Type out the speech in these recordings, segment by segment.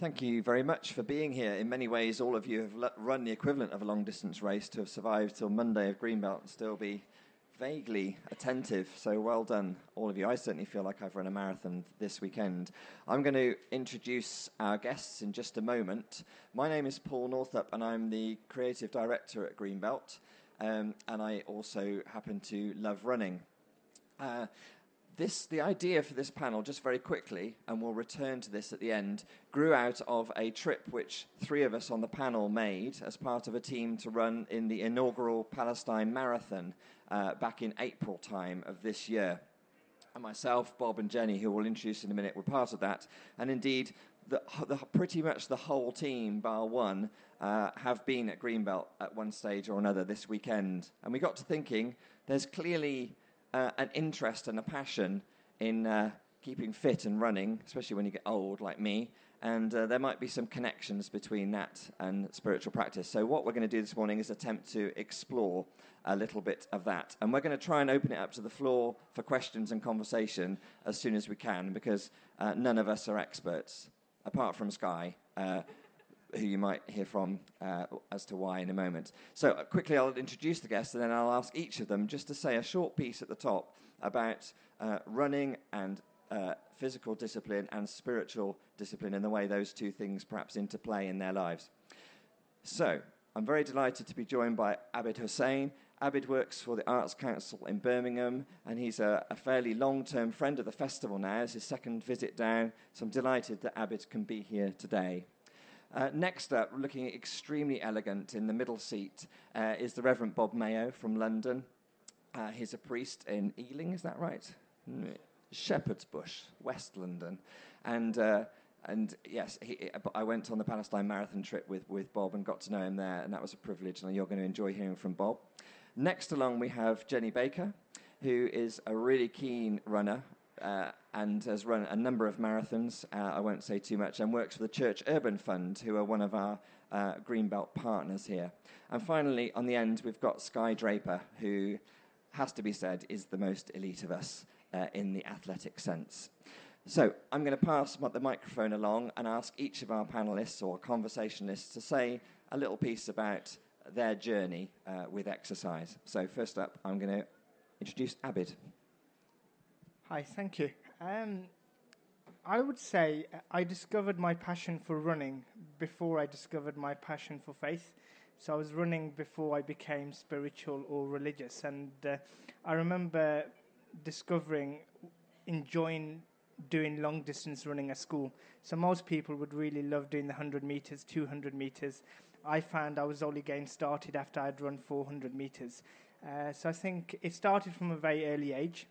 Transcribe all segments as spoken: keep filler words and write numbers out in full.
Thank you very much for being here. In many ways, all of you have l- run the equivalent of a long-distance race to have survived till Monday of Greenbelt and still be vaguely attentive. So well done, all of you. I certainly feel like I've run a marathon this weekend. I'm going to introduce our guests in just a moment. My name is Paul Northup, and I'm the creative director at Greenbelt, um, and I also happen to love running. Uh, This, the idea for this panel, just very quickly, and we'll return to this at the end, grew out of a trip which three of us on the panel made as part of a team to run in the inaugural Palestine Marathon uh, back in April time of this year. And myself, Bob and Jenny, who we'll introduce in a minute, were part of that. And indeed, the, the, pretty much the whole team, bar one, uh, have been at Greenbelt at one stage or another this weekend. And we got to thinking, there's clearly Uh, an interest and a passion in uh, keeping fit and running, especially when you get old like me, and uh, there might be some connections between that and spiritual practice. So what we're going to do this morning is attempt to explore a little bit of that, and we're going to try and open it up to the floor for questions and conversation as soon as we can, because uh, none of us are experts, apart from Sky, uh, who you might hear from uh, as to why in a moment. So uh, quickly I'll introduce the guests, and then I'll ask each of them just to say a short piece at the top about uh, running and uh, physical discipline and spiritual discipline and the way those two things perhaps interplay in their lives. So I'm very delighted to be joined by Abid Hussain. Abid works for the Arts Council in Birmingham, and he's a, a fairly long-term friend of the festival now. It's his second visit down, so I'm delighted that Abid can be here today. Uh, next up, looking extremely elegant in the middle seat, uh, is the Reverend Bob Mayo from London. Uh, he's a priest in Ealing, is that right? Mm. Shepherd's Bush, West London. And uh, and yes, he, I went on the Palestine Marathon trip with, with Bob and got to know him there, and that was a privilege, and you're going to enjoy hearing from Bob. Next along, we have Jenny Baker, who is a really keen runner, Uh, and has run a number of marathons, uh, I won't say too much, and works for the Church Urban Fund, who are one of our uh, Greenbelt partners here. And finally, on the end, we've got Sky Draper, who, has to be said, is the most elite of us uh, in the athletic sense. So I'm going to pass the microphone along and ask each of our panelists or conversationalists to say a little piece about their journey uh, with exercise. So first up, I'm going to introduce Abid. Hi, thank you. Um, I would say I discovered my passion for running before I discovered my passion for faith. So I was running before I became spiritual or religious. And uh, I remember discovering, enjoying doing long distance running at school. So most people would really love doing the one hundred meters, two hundred meters. I found I was only getting started after I'd run four hundred meters. Uh, so I think it started from a very early age.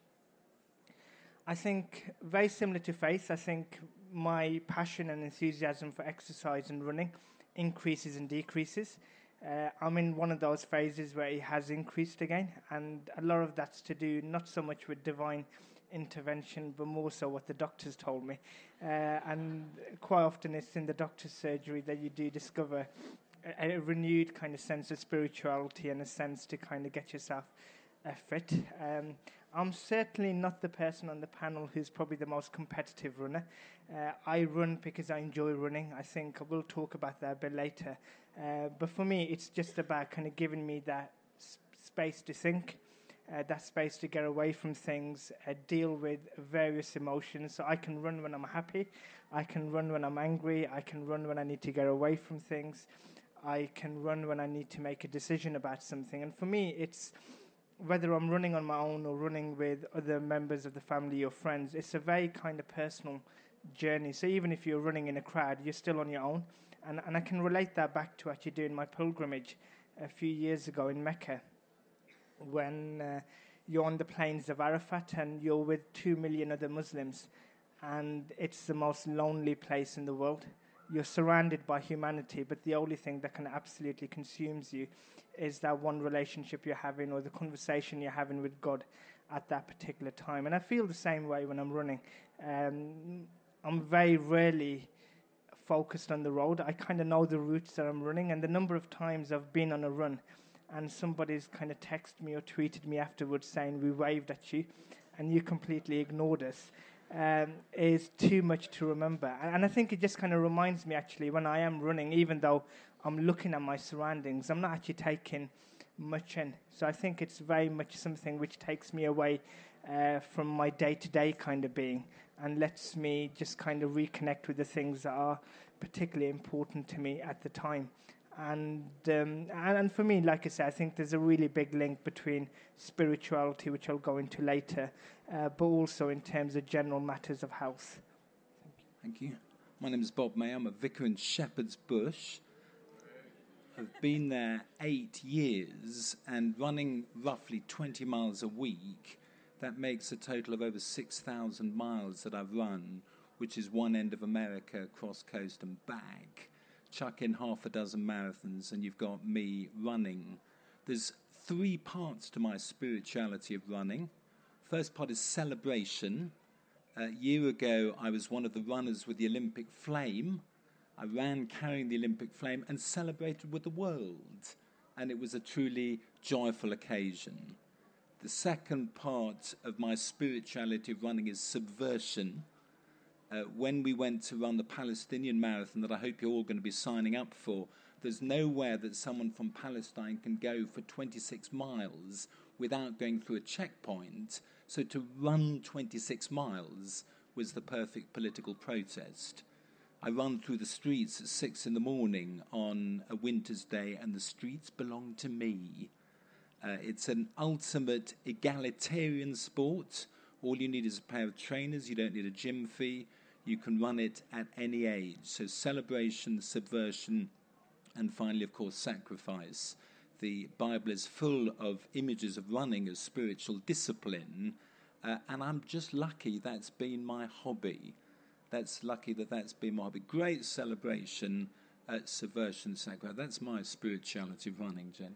I think very similar to faith, I think my passion and enthusiasm for exercise and running increases and decreases. Uh, I'm in one of those phases where it has increased again, and a lot of that's to do not so much with divine intervention, but more so what the doctors told me. Uh, and quite often it's in the doctor's surgery that you do discover a, a renewed kind of sense of spirituality and a sense to kind of get yourself uh, fit. Um, I'm certainly not the person on the panel who's probably the most competitive runner. Uh, I run because I enjoy running. I think I will talk about that a bit later. Uh, but for me, it's just about kind of giving me that sp- space to think, uh, that space to get away from things, uh, deal with various emotions. So I can run when I'm happy. I can run when I'm angry. I can run when I need to get away from things. I can run when I need to make a decision about something. And for me, it's whether I'm running on my own or running with other members of the family or friends, it's a very kind of personal journey. So even if you're running in a crowd, you're still on your own. And, and I can relate that back to actually doing my pilgrimage a few years ago in Mecca, when uh, you're on the plains of Arafat and you're with two million other Muslims. And it's the most lonely place in the world. You're surrounded by humanity, but the only thing that can absolutely consumes you is that one relationship you're having or the conversation you're having with God at that particular time. And I feel the same way when I'm running. Um, I'm very rarely focused on the road. I kind of know the routes that I'm running, and the number of times I've been on a run and somebody's kind of texted me or tweeted me afterwards saying we waved at you and you completely ignored us. um, is too much to remember. And, and I think it just kind of reminds me, actually, when I am running, even though I'm looking at my surroundings, I'm not actually taking much in. So I think it's very much something which takes me away uh, from my day-to-day kind of being and lets me just kind of reconnect with the things that are particularly important to me at the time. And, um, and and for me, like I said, I think there's a really big link between spirituality, which I'll go into later, uh, but also in terms of general matters of health. Thank you. My name is Bob May. I'm a vicar in Shepherd's Bush. I've been there eight years and running roughly twenty miles a week. That makes a total of over six thousand miles that I've run, which is one end of America, cross coast and back. Chuck in half a dozen marathons and you've got me running. There's three parts to my spirituality of running. First part is celebration. A year ago, I was one of the runners with the Olympic flame. I ran carrying the Olympic flame and celebrated with the world. And it was a truly joyful occasion. The second part of my spirituality of running is subversion. Uh, when we went to run the Palestinian marathon that I hope you're all going to be signing up for, there's nowhere that someone from Palestine can go for twenty-six miles without going through a checkpoint. So to run twenty-six miles was the perfect political protest. I run through the streets at six in the morning on a winter's day, and the streets belong to me. Uh, it's an ultimate egalitarian sport. All you need is a pair of trainers. You don't need a gym fee. You can run it at any age. So celebration, subversion, and finally, of course, sacrifice. The Bible is full of images of running as spiritual discipline, uh, and I'm just lucky that's been my hobby. That's lucky that that's been my hobby. Great celebration, uh, subversion, sacrifice. That's my spirituality of running, Jen.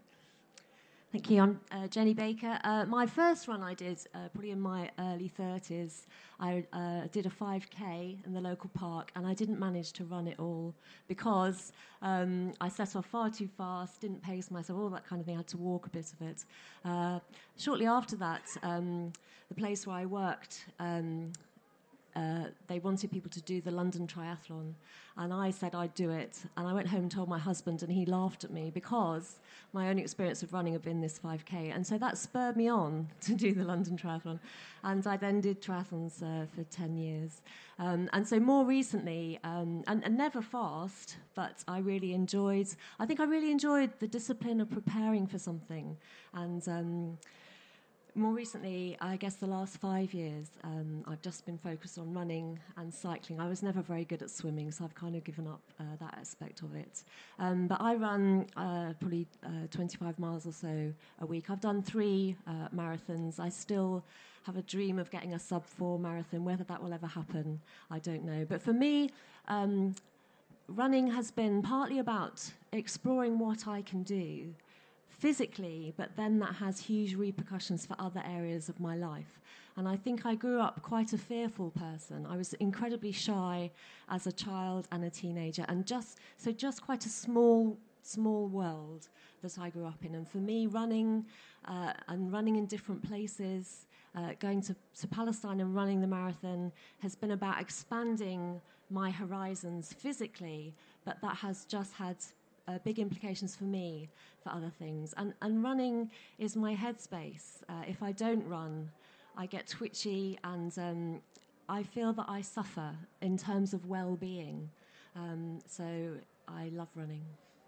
Thank you. I'm uh, Jenny Baker. Uh, my first run I did, uh, probably in my early thirties, I uh, did a five K in the local park, and I didn't manage to run it all because um, I set off far too fast, didn't pace myself, all that kind of thing. I had to walk a bit of it. Uh, shortly after that, um, the place where I worked, um, Uh, they wanted people to do the London Triathlon, and I said I'd do it. And I went home and told my husband, and he laughed at me because my only experience of running had been this five K. And so that spurred me on to do the London Triathlon. And I then did triathlons uh, for ten years. Um, and so more recently, um, and, and never fast, but I really enjoyed, I think I really enjoyed the discipline of preparing for something. And Um, More recently, I guess the last five years, um, I've just been focused on running and cycling. I was never very good at swimming, so I've kind of given up uh, that aspect of it. Um, but I run uh, probably uh, twenty-five miles or so a week. I've done three uh, marathons. I still have a dream of getting a sub four marathon. Whether that will ever happen, I don't know. But for me, um, running has been partly about exploring what I can do physically, but then that has huge repercussions for other areas of my life. And I think I grew up quite a fearful person. I was incredibly shy as a child and a teenager, and just so just quite a small small world that I grew up in. And for me, running uh, and running in different places, uh, going to, to Palestine and running the marathon has been about expanding my horizons physically, but that has just had Uh, big implications for me for other things. And, and running is my headspace. Uh, if I don't run, I get twitchy, and um, I feel that I suffer in terms of well-being. Um, so I love running.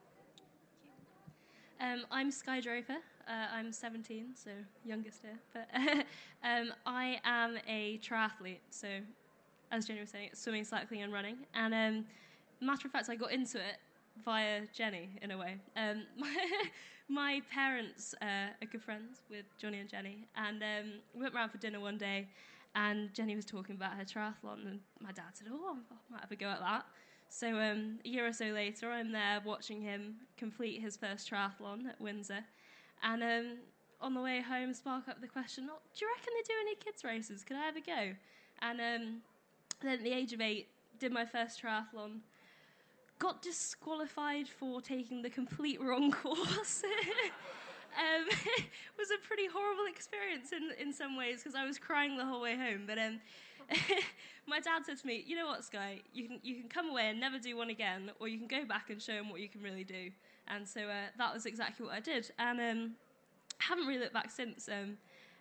Um, I'm Sky Drover. Uh, I'm seventeen, so youngest here. But um, I am a triathlete. So, as Jenny was saying, it's swimming, cycling, and running. And um, matter of fact, I got into it via Jenny, in a way. Um, my, my parents uh, are good friends with Johnny and Jenny, and um, we went round for dinner one day, and Jenny was talking about her triathlon, and my dad said, oh, I might have a go at that. So um, a year or so later, I'm there watching him complete his first triathlon at Windsor, and um, on the way home, spark up the question, oh, do you reckon they do any kids' races? Could I have a go? And um, then at the age of eight, did my first triathlon, got disqualified for taking the complete wrong course. um, it was a pretty horrible experience in, in some ways, because I was crying the whole way home. But um, my dad said to me, you know what, Sky, you can you can come away and never do one again, or you can go back and show him what you can really do. And so uh, that was exactly what I did. And um, I haven't really looked back since. Um,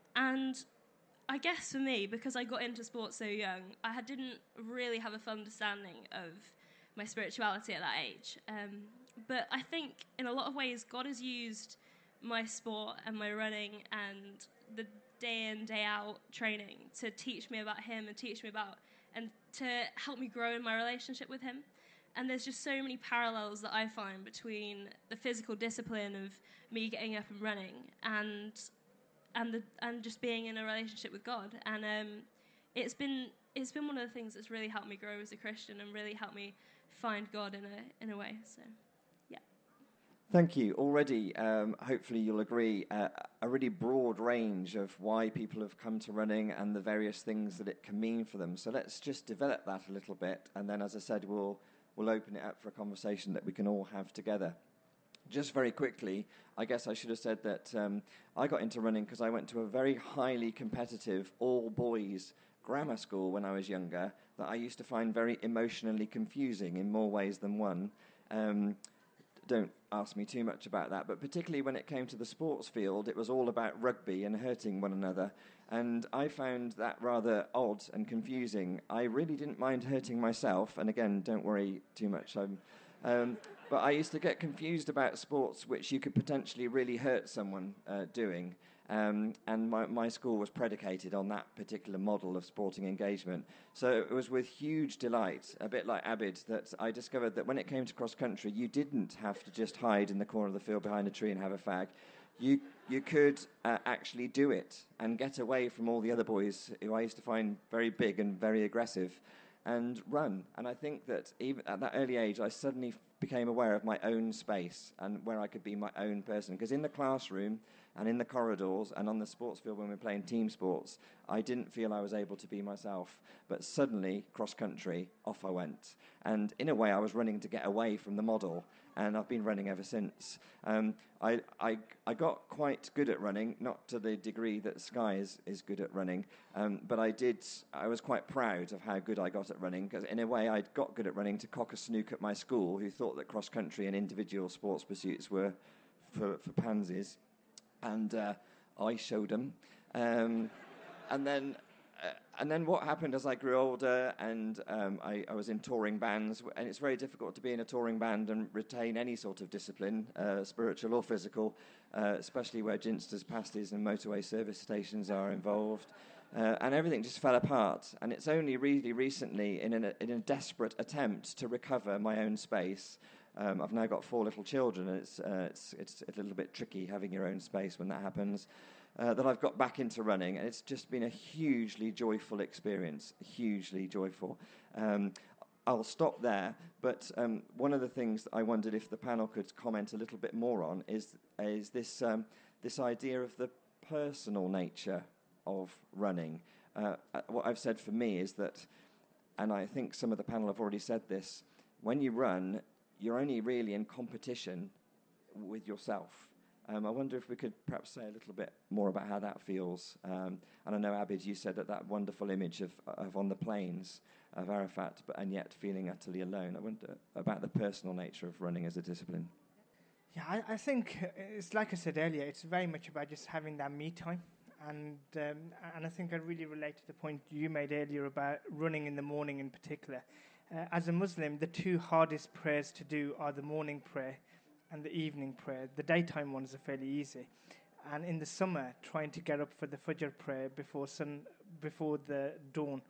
and I guess for me, because I got into sports so young, I had, didn't really have a full understanding of my spirituality at that age. Um, but I think in a lot of ways, God has used my sport and my running and the day in, day out training to teach me about him and teach me about, and to help me grow in my relationship with him. And there's just so many parallels that I find between the physical discipline of me getting up and running and and the, and just being in a relationship with God. And um, it's been it's been one of the things that's really helped me grow as a Christian and really helped me find God in a in a way. So, yeah. Thank you. Already, um, hopefully you'll agree, uh, a really broad range of why people have come to running and the various things that it can mean for them. So let's just develop that a little bit, and then, as I said, we'll we'll open it up for a conversation that we can all have together. Just very quickly, I guess I should have said that um, I got into running because I went to a very highly competitive all-boys grammar school when I was younger that I used to find very emotionally confusing in more ways than one. Um, don't ask me too much about that, but particularly when it came to the sports field, it was all about rugby and hurting one another. And I found that rather odd and confusing. I really didn't mind hurting myself, and again, don't worry too much. I'm, um, but I used to get confused about sports which you could potentially really hurt someone uh, doing. Um, and my, my school was predicated on that particular model of sporting engagement. So it was with huge delight, a bit like Abid, that I discovered that when it came to cross-country, you didn't have to just hide in the corner of the field behind a tree and have a fag. You you could uh, actually do it and get away from all the other boys who I used to find very big and very aggressive and run. And I think that even at that early age, I suddenly became aware of my own space and where I could be my own person. Because in the classroom and in the corridors and on the sports field when we were playing team sports, I didn't feel I was able to be myself. But suddenly, cross-country, off I went. And in a way, I was running to get away from the model, and I've been running ever since. Um, I, I I got quite good at running, not to the degree that Sky is, is good at running, um, but I did. I was quite proud of how good I got at running, because in a way I got good at running to cock a snook at my school, who thought that cross-country and individual sports pursuits were for, for pansies, and uh, I showed them. Um, and then... Uh, and then what happened as I grew older and um, I, I was in touring bands, and it's very difficult to be in a touring band and retain any sort of discipline, uh, spiritual or physical, uh, especially where ginsters, pasties and motorway service stations are involved. Uh, and everything just fell apart. And it's only really recently, in, an, in a desperate attempt to recover my own space, um, I've now got four little children, and it's, uh, it's, it's a little bit tricky having your own space when that happens. Uh, that I've got back into running, and it's just been a hugely joyful experience, hugely joyful. Um, I'll stop there, but um, one of the things that I wondered if the panel could comment a little bit more on is is this um, this idea of the personal nature of running. Uh, what I've said for me is that, and I think some of the panel have already said this, when you run, you're only really in competition with yourself. Um, I wonder if we could perhaps say a little bit more about how that feels. Um, and I know, Abid, you said that that wonderful image of, of on the plains of Arafat, but and yet feeling utterly alone. I wonder about the personal nature of running as a discipline. Yeah, I, I think it's like I said earlier, it's very much about just having that me time. And um, and I think I really relate to the point you made earlier about running in the morning in particular. Uh, as a Muslim, the two hardest prayers to do are the morning prayer and the evening prayer. The daytime ones are fairly easy. And in the summer, trying to get up for the Fajr prayer before sun, before the dawn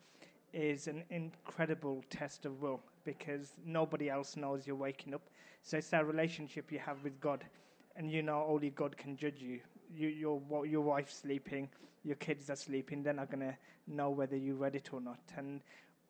is an incredible test of will, because nobody else knows you're waking up. So it's that relationship you have with God, and you know only God can judge you. you your, your wife's sleeping, your kids are sleeping, they're not going to know whether you read it or not. And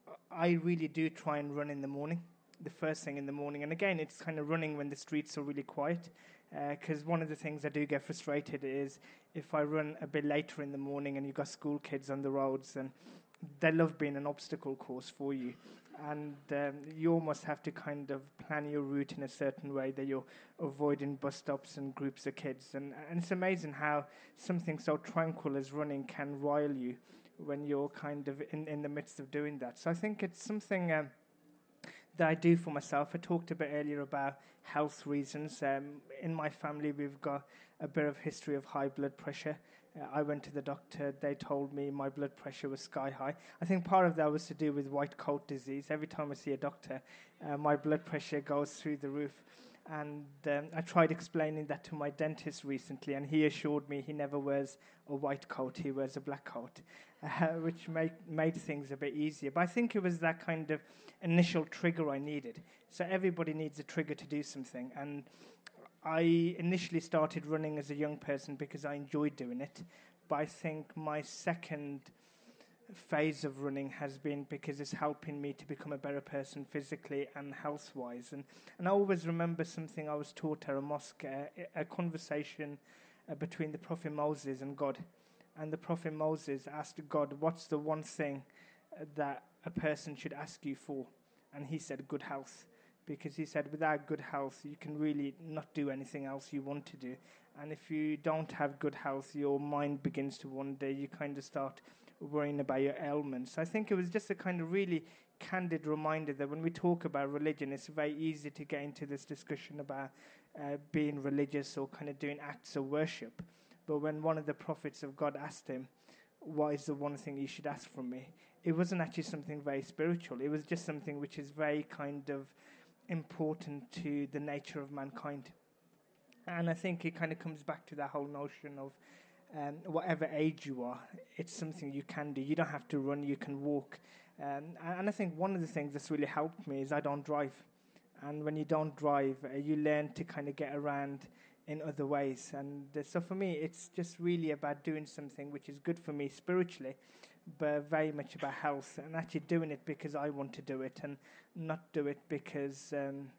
I really do try and run in the morning, the first thing in the morning. And again, it's kind of running when the streets are really quiet, because uh, one of the things I do get frustrated is if I run a bit later in the morning and you've got school kids on the roads, and they love being an obstacle course for you. And um, you almost have to kind of plan your route in a certain way that you're avoiding bus stops and groups of kids. And, and it's amazing how something so tranquil as running can rile you when you're kind of in, in the midst of doing that. So I think it's something um, that I do for myself. I talked a bit earlier about health reasons. Um, in my family, we've got a bit of history of high blood pressure. Uh, I went to the doctor. They told me my blood pressure was sky high. I think part of that was to do with white coat disease. Every time I see a doctor, uh, my blood pressure goes through the roof. And um, I tried explaining that to my dentist recently, and he assured me he never wears a white coat, he wears a black coat, uh, which made, made things a bit easier. But I think it was that kind of initial trigger I needed. So everybody needs a trigger to do something. And I initially started running as a young person because I enjoyed doing it. But I think my second phase of running has been because it's helping me to become a better person physically and health-wise. And, and I always remember something I was taught at a mosque, uh, a conversation uh, between the Prophet Moses and God. And the Prophet Moses asked God, what's the one thing uh, that a person should ask you for? And he said, good health. Because he said, without good health, you can really not do anything else you want to do. And if you don't have good health, your mind begins to wander. You kind of start worrying about your ailments. I think it was just a kind of really candid reminder that when we talk about religion, it's very easy to get into this discussion about uh, being religious or kind of doing acts of worship. But when one of the prophets of God asked him, what is the one thing you should ask from me? It wasn't actually something very spiritual. It was just something which is very kind of important to the nature of mankind. And I think it kind of comes back to that whole notion of Um, whatever age you are, it's something you can do. You don't have to run, you can walk. Um, and, and I think one of the things that's really helped me is I don't drive. And when you don't drive, uh, you learn to kind of get around in other ways. And uh, so for me, it's just really about doing something which is good for me spiritually, but very much about health, and actually doing it because I want to do it and not do it because um,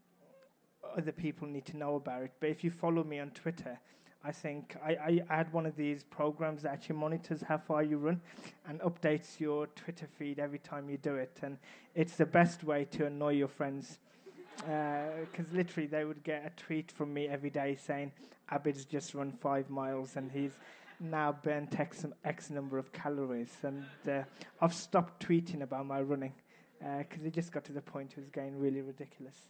other people need to know about it. But if you follow me on Twitter, I think I, I had one of these programs that actually monitors how far you run and updates your Twitter feed every time you do it. And it's the best way to annoy your friends. Because uh, literally they would get a tweet from me every day saying, Abid's just run five miles and he's now burnt X, X number of calories. And uh, I've stopped tweeting about my running because uh, it just got to the point it was getting really ridiculous.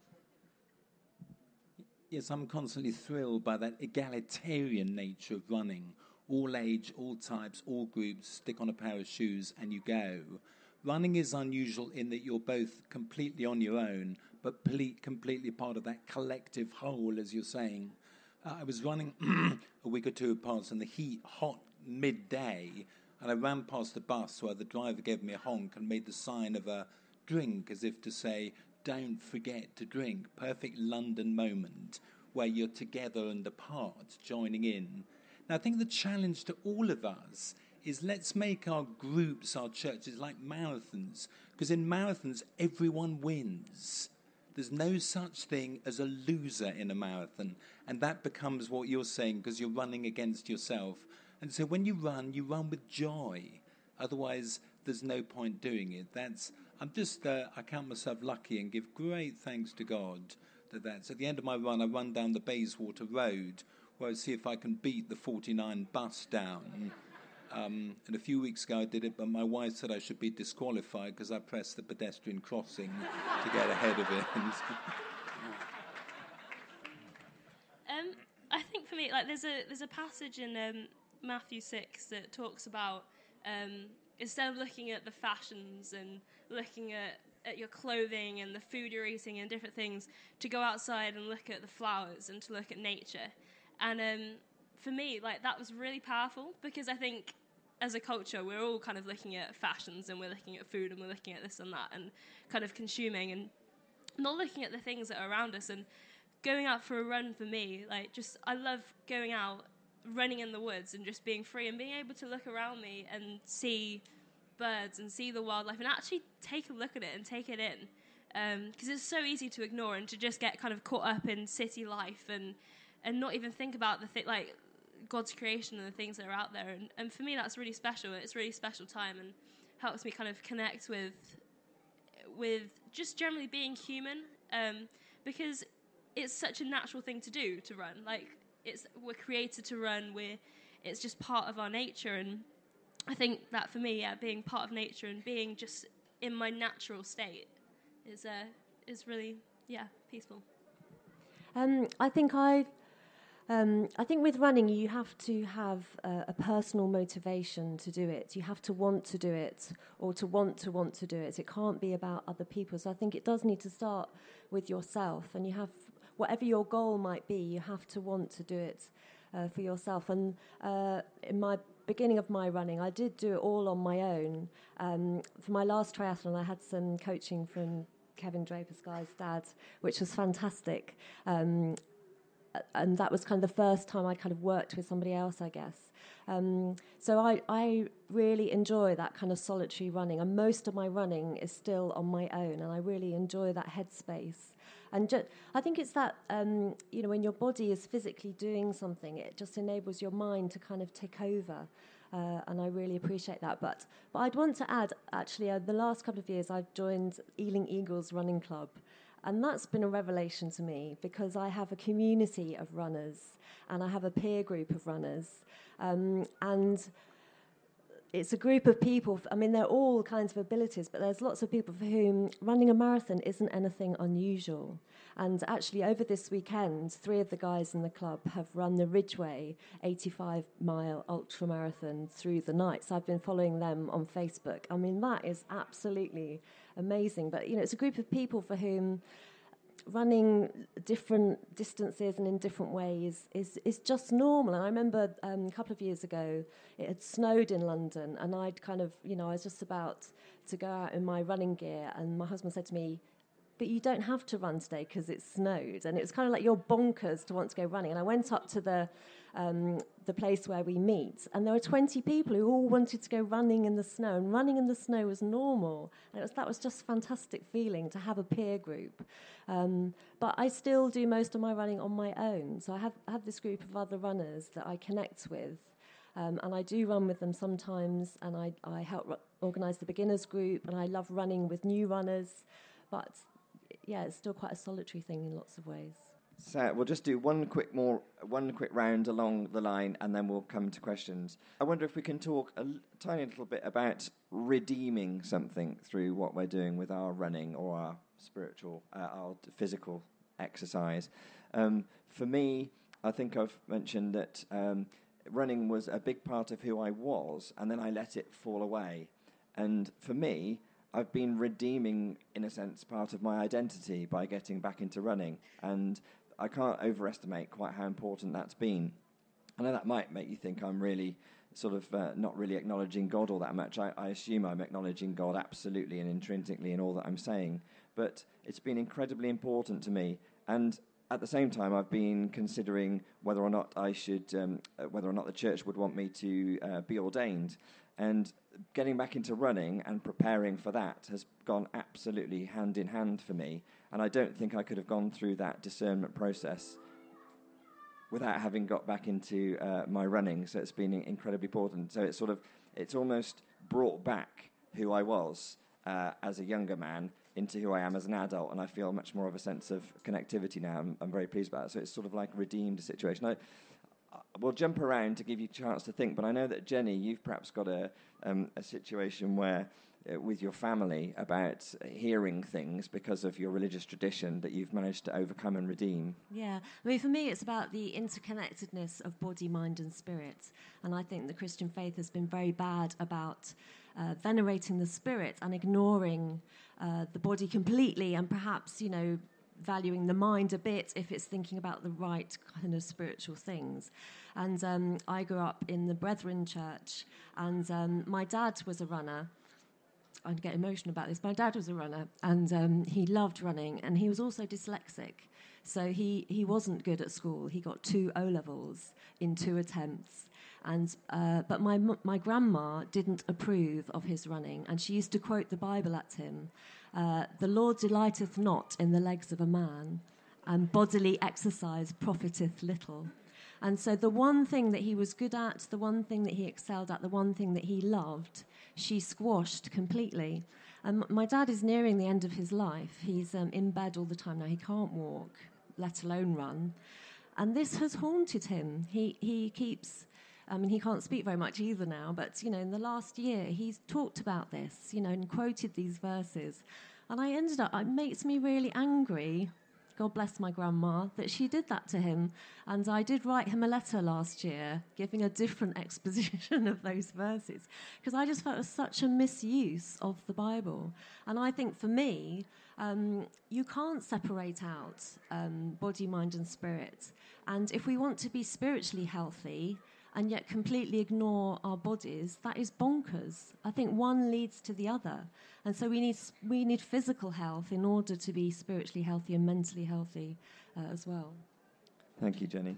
Yes, I'm constantly thrilled by that egalitarian nature of running. All age, all types, all groups, stick on a pair of shoes and you go. Running is unusual in that you're both completely on your own, but ple- completely part of that collective whole, as you're saying. Uh, I was running a week or two past in the heat, hot midday, and I ran past a bus where the driver gave me a honk and made the sign of a drink, as if to say, don't forget to drink. Perfect London moment where you're together and apart, joining in. Now, I think the challenge to all of us is let's make our groups, our churches, like marathons, because in marathons, everyone wins. There's no such thing as a loser in a marathon, and that becomes what you're saying because you're running against yourself. And so when you run, you run with joy. Otherwise, there's no point doing it. That's I'm just, uh, I count myself lucky and give great thanks to God that that's. At the end of my run, I run down the Bayswater Road where I see if I can beat the forty-nine bus down. Um, and a few weeks ago I did it, but my wife said I should be disqualified because I pressed the pedestrian crossing to get ahead of it. um, I think for me, like there's a there's a passage in um, Matthew six that talks about um, instead of looking at the fashions and looking at, at your clothing and the food you're eating and different things, to go outside and look at the flowers and to look at nature. And um, for me, like that was really powerful because I think as a culture, we're all kind of looking at fashions and we're looking at food and we're looking at this and that and kind of consuming and not looking at the things that are around us. And going out for a run for me, like just, I love going out, running in the woods and just being free and being able to look around me and see birds and see the wildlife and actually take a look at it and take it in. Because um, it's so easy to ignore and to just get kind of caught up in city life and and not even think about the thi- like God's creation and the things that are out there. And, and for me, that's really special. It's a really special time and helps me kind of connect with with just generally being human um, because it's such a natural thing to do, to run. Like, it's we're created to run. We're it's just part of our nature. And I think that for me, yeah, being part of nature and being just in my natural state is uh, is really, yeah, peaceful. Um, I think I, um, I think with running you have to have a, a personal motivation to do it. You have to want to do it, or to want to want to do it. It can't be about other people. So I think it does need to start with yourself, and you have, whatever your goal might be, you have to want to do it uh, for yourself. And uh, in my beginning of my running, I did do it all on my own. Um, for my last triathlon, I had some coaching from Kevin Draper, Sky's dad, which was fantastic. Um, and that was kind of the first time I kind of worked with somebody else, I guess. Um, so I, I really enjoy that kind of solitary running, and most of my running is still on my own, and I really enjoy that headspace. And ju- I think it's that, um, you know, when your body is physically doing something, it just enables your mind to kind of take over. Uh, and I really appreciate that. But but I'd want to add, actually, uh, the last couple of years I've joined Ealing Eagles Running Club. And that's been a revelation to me, because I have a community of runners and I have a peer group of runners. Um, and it's a group of people, I mean, they're all kinds of abilities, but there's lots of people for whom running a marathon isn't anything unusual. And actually, over this weekend, three of the guys in the club have run the Ridgeway eighty-five mile ultra marathon through the night. So I've been following them on Facebook. I mean, that is absolutely amazing. But, you know, it's a group of people for whom running different distances and in different ways is, is just normal. And I remember um, a couple of years ago, it had snowed in London, and I'd kind of, you know, I was just about to go out in my running gear, and my husband said to me, "But you don't have to run today because it snowed." And it was kind of like, you're bonkers to want to go running. And I went up to the um, the place where we meet, and there were twenty people who all wanted to go running in the snow, and running in the snow was normal. And it was, that was just a fantastic feeling to have a peer group. Um, but I still do most of my running on my own. So I have, I have this group of other runners that I connect with. Um, and I do run with them sometimes, and I, I help r- organise the beginners group, and I love running with new runners. But yeah, it's still quite a solitary thing in lots of ways. So we'll just do one quick more, one quick round along the line, and then we'll come to questions. I wonder if we can talk a l- tiny little bit about redeeming something through what we're doing with our running or our spiritual, uh, our physical exercise. Um, for me, I think I've mentioned that um, running was a big part of who I was, and then I let it fall away. And for me, I've been redeeming, in a sense, part of my identity by getting back into running. And I can't overestimate quite how important that's been. I know that might make you think I'm really sort of uh, not really acknowledging God all that much. I, I assume I'm acknowledging God absolutely and intrinsically in all that I'm saying. But it's been incredibly important to me. And at the same time, I've been considering whether or not I should, um, uh, whether or not the church would want me to uh, be ordained. And getting back into running and preparing for that has gone absolutely hand in hand for me. And I don't think I could have gone through that discernment process without having got back into uh, my running. So it's been incredibly important. So it's sort of, it's almost brought back who I was uh, as a younger man into who I am as an adult. And I feel much more of a sense of connectivity now. I'm, I'm very pleased about it. So it's sort of like a redeemed situation. I, We'll jump around to give you a chance to think, but I know that, Jenny, you've perhaps got a um, a situation where, uh, with your family, about hearing things because of your religious tradition that you've managed to overcome and redeem. Yeah, I mean, for me, it's about the interconnectedness of body, mind, and spirit. And I think the Christian faith has been very bad about uh, venerating the spirit and ignoring uh, the body completely, and perhaps, you know, valuing the mind a bit if it's thinking about the right kind of spiritual things. And um, I grew up in the Brethren Church, and um, my dad was a runner. I get emotional about this. My dad was a runner, and um, he loved running, and he was also dyslexic. So he, he wasn't good at school. He got two O-levels in two attempts. And uh, but my my grandma didn't approve of his running, and she used to quote the Bible at him. Uh, the Lord delighteth not in the legs of a man, and bodily exercise profiteth little. And so the one thing that he was good at, the one thing that he excelled at, the one thing that he loved, she squashed completely. And um, my dad is nearing the end of his life. He's um, in bed all the time now. He can't walk, let alone run. And this has haunted him. He he keeps I mean, he can't speak very much either now, but, you know, in the last year, he's talked about this, you know, and quoted these verses. And I ended up, it makes me really angry, God bless my grandma, that she did that to him. And I did write him a letter last year giving a different exposition of those verses, because I just felt it was such a misuse of the Bible. And I think for me, um, you can't separate out um, body, mind and spirit. And if we want to be spiritually healthy and yet completely ignore our bodies, that is bonkers. I think one leads to the other. And so we need we need physical health in order to be spiritually healthy and mentally healthy uh, as well. Thank you, Jenny.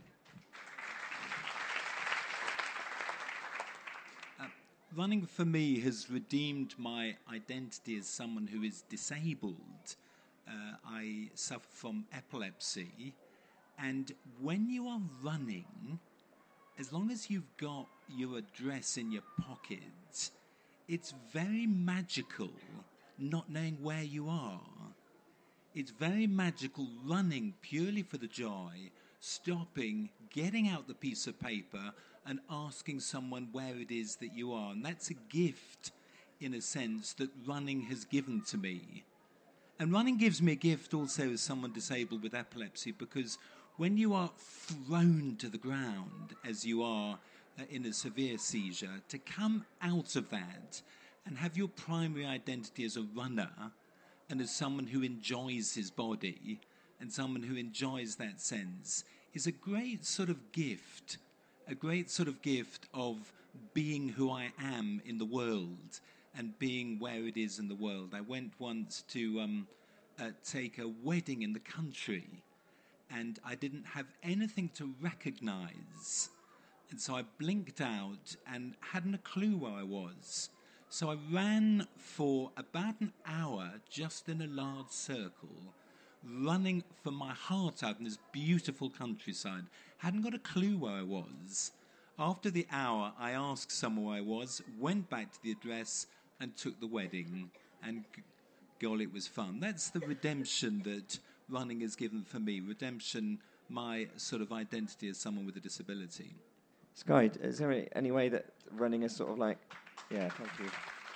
Uh, running for me has redeemed my identity as someone who is disabled. Uh, I suffer from epilepsy. And when you are running, as long as you've got your address in your pocket, it's very magical not knowing where you are. It's very magical running purely for the joy, stopping, getting out the piece of paper and asking someone where it is that you are. And that's a gift, in a sense, that running has given to me. And running gives me a gift also as someone disabled with epilepsy, because when you are thrown to the ground, as you are uh, in a severe seizure, to come out of that and have your primary identity as a runner and as someone who enjoys his body and someone who enjoys that sense is a great sort of gift, a great sort of gift of being who I am in the world and being where it is in the world. I went once to um, uh, take a wedding in the country, and I didn't have anything to recognize. And so I blinked out and hadn't a clue where I was. So I ran for about an hour just in a large circle, running for my heart out in this beautiful countryside. Hadn't got a clue where I was. After the hour, I asked someone where I was, went back to the address and took the wedding. And g- golly, it was fun. That's the redemption that running has given for me. Redemption, my sort of identity as someone with a disability. Sky, is there any, any way that running is sort of like... Yeah, thank you.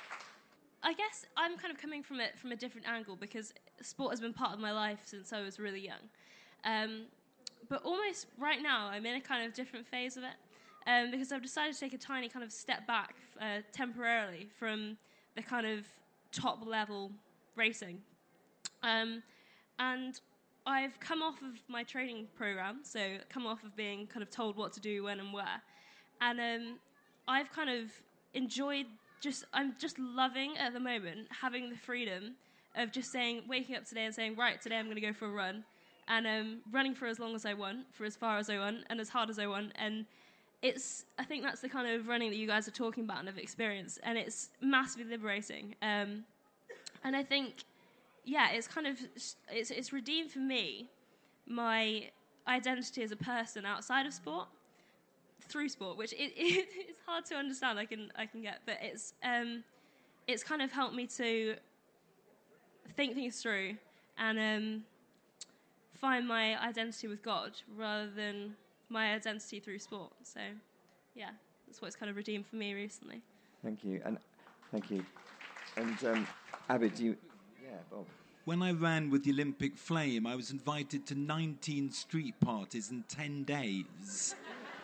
I guess I'm kind of coming from it from a different angle, because sport has been part of my life since I was really young. Um, but almost right now, I'm in a kind of different phase of it, um, because I've decided to take a tiny kind of step back uh, temporarily from the kind of top-level racing. Um, and I've come off of my training program, so come off of being kind of told what to do, when and where. And um, I've kind of enjoyed just, I'm just loving at the moment having the freedom of just saying, waking up today and saying, right, today I'm going to go for a run, and um, running for as long as I want, for as far as I want, and as hard as I want. And it's, I think that's the kind of running that you guys are talking about and have experienced, and it's massively liberating. Um, and I think, yeah, it's kind of, it's, it's redeemed for me my identity as a person outside of sport, through sport, which it, it, it's hard to understand. I can I can get, but it's um, it's kind of helped me to think things through and um, find my identity with God rather than my identity through sport. So, yeah, that's what's kind of redeemed for me recently. Thank you, and thank you. And um, Abid, do you? Yeah, Bob. When I ran with the Olympic Flame, I was invited to nineteen street parties in ten days.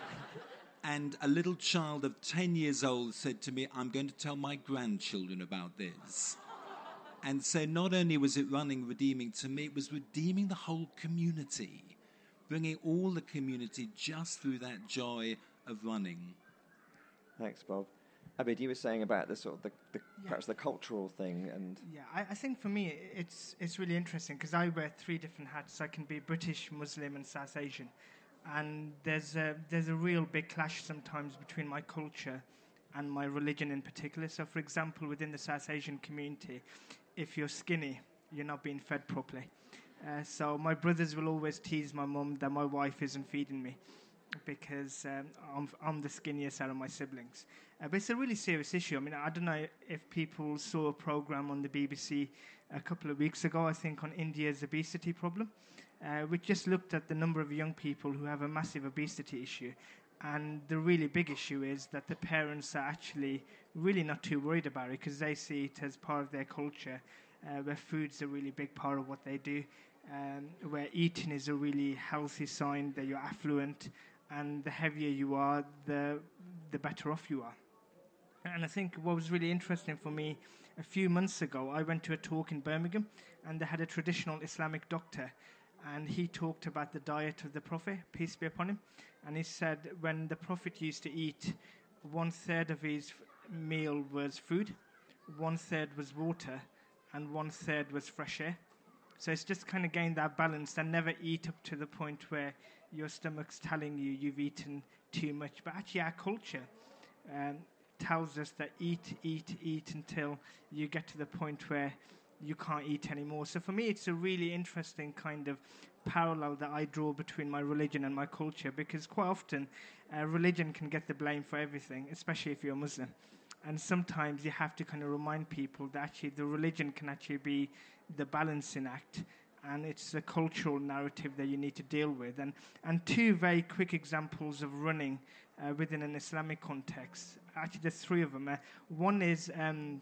And a little child of ten years old said to me, I'm going to tell my grandchildren about this. And so not only was it running redeeming to me, it was redeeming the whole community, bringing all the community just through that joy of running. Thanks, Bob. Abid, you were saying about the sort of the, the Yeah. perhaps the cultural thing, and Yeah, I, I think for me it's it's really interesting because I wear three different hats. I can be British, Muslim, and South Asian, and there's a there's a real big clash sometimes between my culture and my religion in particular. So, for example, within the South Asian community, if you're skinny, you're not being fed properly. Uh, so my brothers will always tease my mum that my wife isn't feeding me because um, I'm, I'm the skinniest out of my siblings. Uh, but it's a really serious issue. I mean, I don't know if people saw a program on the B B C a couple of weeks ago, I think, on India's obesity problem, uh, which just looked at the number of young people who have a massive obesity issue. And the really big issue is that the parents are actually really not too worried about it because they see it as part of their culture, uh, where food's a really big part of what they do, um, where eating is a really healthy sign that you're affluent, and the heavier you are, the the better off you are. And I think what was really interesting for me, a few months ago, I went to a talk in Birmingham, and they had a traditional Islamic doctor, and he talked about the diet of the Prophet, peace be upon him. And he said when the Prophet used to eat, one third of his meal was food, one third was water, and one third was fresh air. So it's just kind of getting that balance and never eat up to the point where your stomach's telling you you've eaten too much. But actually our culture um, tells us that eat, eat, eat until you get to the point where you can't eat anymore. So for me, it's a really interesting kind of parallel that I draw between my religion and my culture, because quite often uh, religion can get the blame for everything, especially if you're a Muslim. And sometimes you have to kind of remind people that actually the religion can actually be the balancing act, and it's a cultural narrative that you need to deal with. And, and two very quick examples of running uh, within an Islamic context. Actually, there's three of them. Uh, one is um,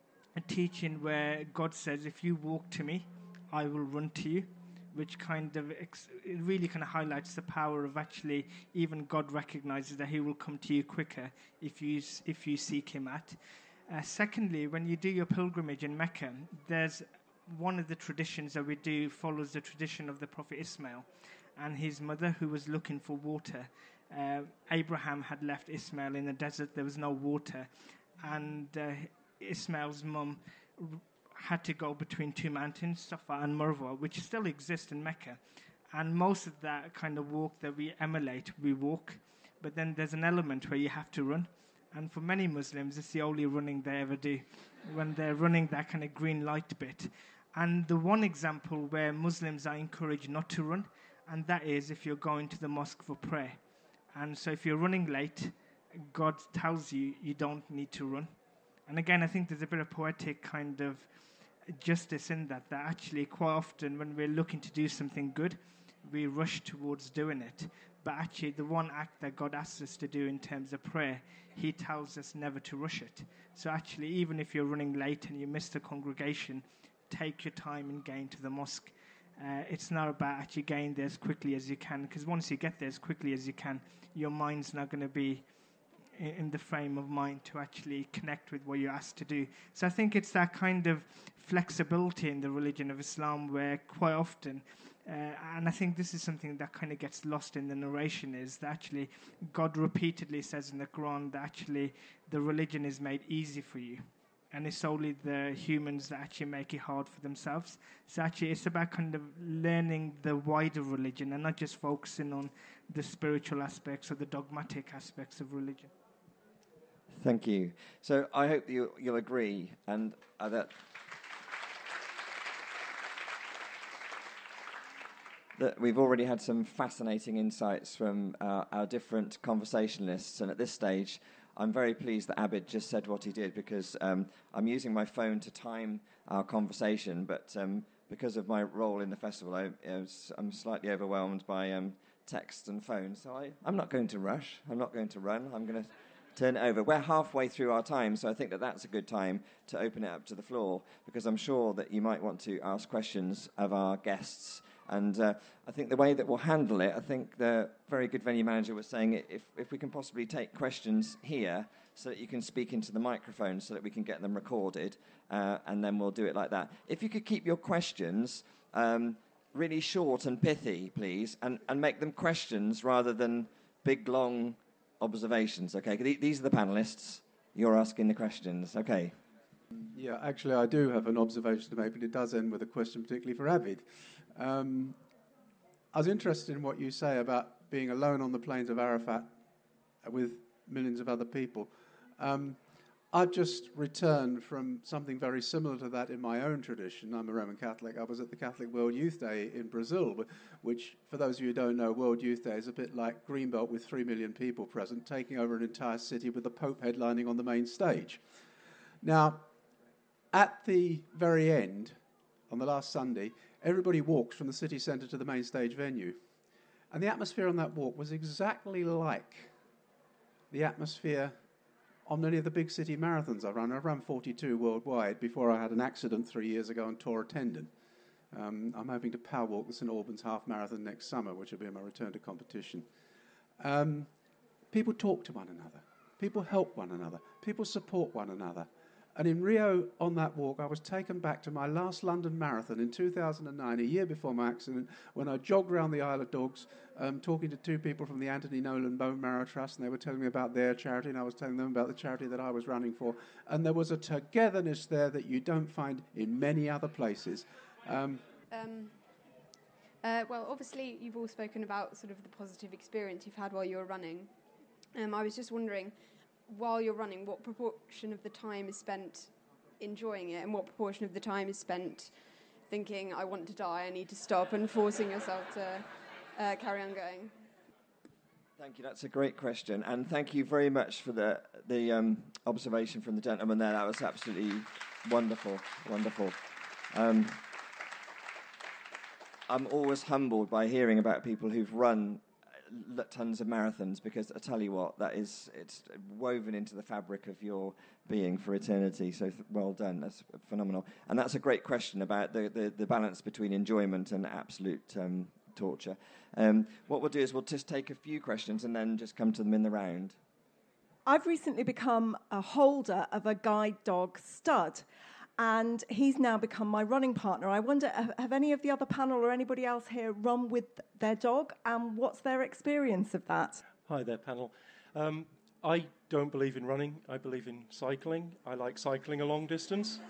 a teaching where God says, if you walk to me, I will run to you, which kind of ex- it really kind of highlights the power of actually even God recognizes that he will come to you quicker if you if you seek him out. Uh, secondly, when you do your pilgrimage in Mecca, there's one of the traditions that we do follows the tradition of the Prophet Ismail and his mother, who was looking for water. Uh, Abraham had left Ismail in the desert. There was no water, and uh, Ismail's mum r- had to go between two mountains, Safa and Marwa, which still exist in Mecca. And most of that kind of walk that we emulate, we walk. But then there's an element where you have to run. And for many Muslims, it's the only running they ever do, when they're running that kind of green light bit. And the one example where Muslims are encouraged not to run, and that is if you're going to the mosque for prayer. And so if you're running late, God tells you you don't need to run. And again, I think there's a bit of poetic kind of justice in that, that actually quite often when we're looking to do something good, we rush towards doing it. But actually the one act that God asks us to do in terms of prayer, he tells us never to rush it. So actually, even if you're running late and you miss the congregation, take your time and get into the mosque. Uh, it's not about actually getting there as quickly as you can, because once you get there as quickly as you can, your mind's not going to be in the frame of mind to actually connect with what you're asked to do. So I think it's that kind of flexibility in the religion of Islam where quite often, uh, and I think this is something that kind of gets lost in the narration, is that actually God repeatedly says in the Quran that actually the religion is made easy for you. And it's only the humans that actually make it hard for themselves. So actually it's about kind of learning the wider religion and not just focusing on the spiritual aspects or the dogmatic aspects of religion. Thank you. So I hope you, you'll agree and uh, that that we've already had some fascinating insights from uh, our different conversationalists, and at this stage I'm very pleased that Abid just said what he did, because um, I'm using my phone to time our conversation, but um, because of my role in the festival, I, I'm slightly overwhelmed by um, text and phone, so I, I'm not going to rush, I'm not going to run, I'm going to turn it over. We're halfway through our time, so I think that that's a good time to open it up to the floor, because I'm sure that you might want to ask questions of our guests. And uh, I think the way that we'll handle it, I think the very good venue manager was saying if, if we can possibly take questions here so that you can speak into the microphone so that we can get them recorded, uh, and then we'll do it like that. If you could keep your questions um, really short and pithy, please, and, and make them questions rather than big, long observations, okay? These are the panellists. You're asking the questions, okay? Yeah, actually, I do have an observation to make, but it does end with a question, particularly for Abid. Um, I was interested in what you say about being alone on the plains of Arafat with millions of other people. Um, I've just returned from something very similar to that in my own tradition. I'm a Roman Catholic. I was at the Catholic World Youth Day in Brazil, which, for those of you who don't know, World Youth Day is a bit like Greenbelt with three million people present, taking over an entire city with the Pope headlining on the main stage. Now, at the very end, on the last Sunday, everybody walks from the city centre to the main stage venue. And the atmosphere on that walk was exactly like the atmosphere on any of the big city marathons I've run. I've run forty-two worldwide before I had an accident three years ago and tore a tendon. Um, I'm hoping to power walk the Saint Albans Half Marathon next summer, which will be my return to competition. Um, people talk to one another. People help one another. People support one another. And in Rio, on that walk, I was taken back to my last London Marathon in two thousand nine, a year before my accident, when I jogged around the Isle of Dogs, um, talking to two people from the Anthony Nolan Bone Marrow Trust, and they were telling me about their charity, and I was telling them about the charity that I was running for. And there was a togetherness there that you don't find in many other places. Um, um, uh, well, obviously, you've all spoken about sort of the positive experience you've had while you were running. Um, I was just wondering, while you're running, what proportion of the time is spent enjoying it and what proportion of the time is spent thinking, I want to die, I need to stop, and forcing yourself to uh, carry on going? Thank you. That's a great question. And thank you very much for the, the um, observation from the gentleman there. That was absolutely wonderful, wonderful. Um, I'm always humbled by hearing about people who've run tons of marathons, because I tell you what, that is, it's woven into the fabric of your being for eternity. So th- well done. That's phenomenal. And that's a great question about the, the, the balance between enjoyment and absolute um, torture. Um, what we'll do is we'll just take a few questions and then just come to them in the round. I've recently become a holder of a guide dog stud, and he's now become my running partner. I wonder, have any of the other panel or anybody else here run with their dog, and what's their experience of that? Hi there, panel. Um, I don't believe in running. I believe in cycling. I like cycling a long distance.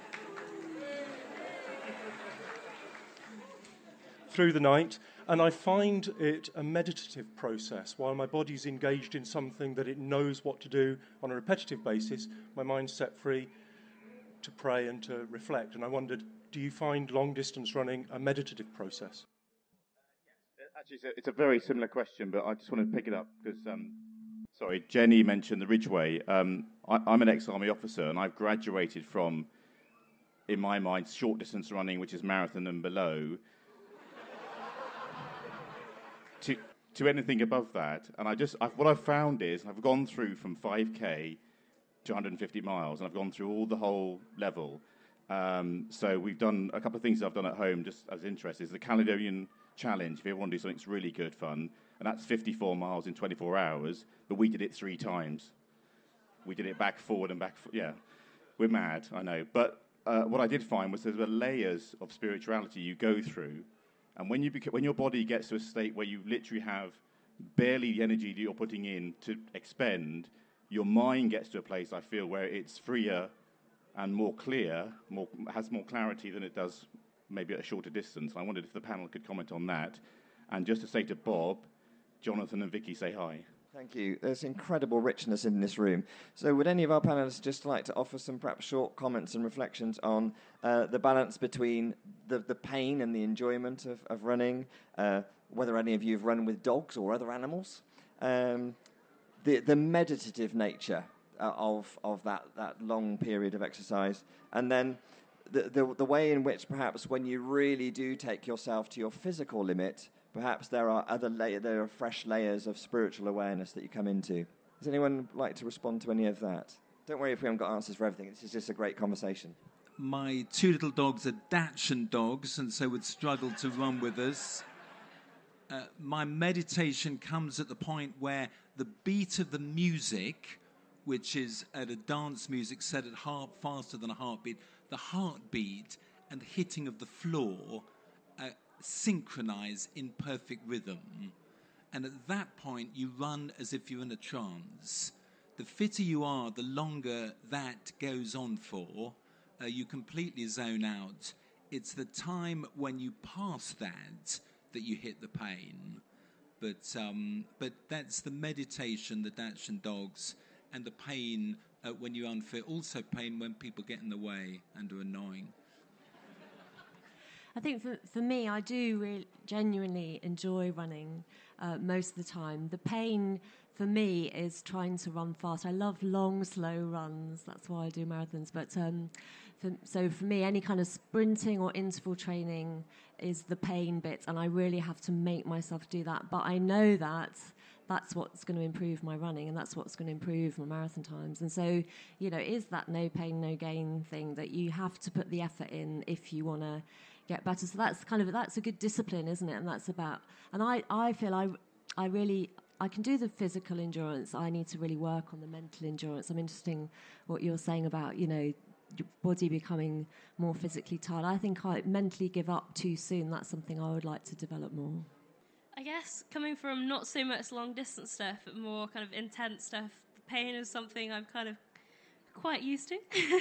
Through the night, and I find it a meditative process. While my body's engaged in something that it knows what to do on a repetitive basis, my mind's set free to pray and to reflect. And I wondered, do you find long-distance running a meditative process? Uh, Actually, it's a, it's a very similar question, but I just want to pick it up because, um, sorry, Jenny mentioned the Ridgeway. Um, I, I'm an ex-army officer, and I've graduated from, in my mind, short-distance running, which is marathon and below, to to anything above that. And I just, I've, what I've found is I've gone through from five K to one hundred fifty miles, and I've gone through all the whole level. Um, so we've done a couple of things I've done at home just as interest is the Caledonian Challenge. If you ever want to do something that's really good fun, and that's fifty-four miles in twenty-four hours, but we did it three times. We did it back, forward, and back. F- yeah, we're mad, I know. But uh, what I did find was there were layers of spirituality you go through, and when you beca- when your body gets to a state where you literally have barely the energy that you're putting in to expend, your mind gets to a place, I feel, where it's freer and more clear, more has more clarity than it does maybe at a shorter distance. I wondered if the panel could comment on that. And just to say to Bob, Jonathan and Vicky say hi. Thank you. There's incredible richness in this room. So would any of our panelists just like to offer some perhaps short comments and reflections on uh, the balance between the, the pain and the enjoyment of, of running, uh, whether any of you have run with dogs or other animals, um, the, the meditative nature uh, of, of that, that long period of exercise, and then the, the, the way in which perhaps when you really do take yourself to your physical limit, perhaps there are other la- there are fresh layers of spiritual awareness that you come into. Does anyone like to respond to any of that? Don't worry if we haven't got answers for everything. This is just a great conversation. My two little dogs are Dachshund dogs, and so would struggle to run with us. Uh, my meditation comes at the point where the beat of the music, which is at a dance music set at heart faster than a heartbeat, the heartbeat and the hitting of the floor uh, synchronize in perfect rhythm. And at that point, you run as if you're in a trance. The fitter you are, the longer that goes on for. Uh, you completely zone out. It's the time when you pass that that you hit the pain. But um, but that's the meditation, the Dachshund dogs, and the pain uh, when you're unfit. Also pain when people get in the way and are annoying. I think for, for me, I do really genuinely enjoy running uh, most of the time. The pain for me is trying to run fast. I love long, slow runs. That's why I do marathons. But um, for, so for me, any kind of sprinting or interval training is the pain bit, and I really have to make myself do that. But I know that that's what's going to improve my running, and that's what's going to improve my marathon times. And so, you know, it is that no pain, no gain thing that you have to put the effort in if you want to get better. So that's kind of, that's a good discipline, isn't it? And that's about, and I, I feel I, I really, I can do the physical endurance. I need to really work on the mental endurance. I'm interested in what you're saying about, you know, your body becoming more physically tired. I think I mentally give up too soon. That's something I would like to develop more. I guess coming from not so much long distance stuff, but more kind of intense stuff, the pain is something I'm kind of quite used to.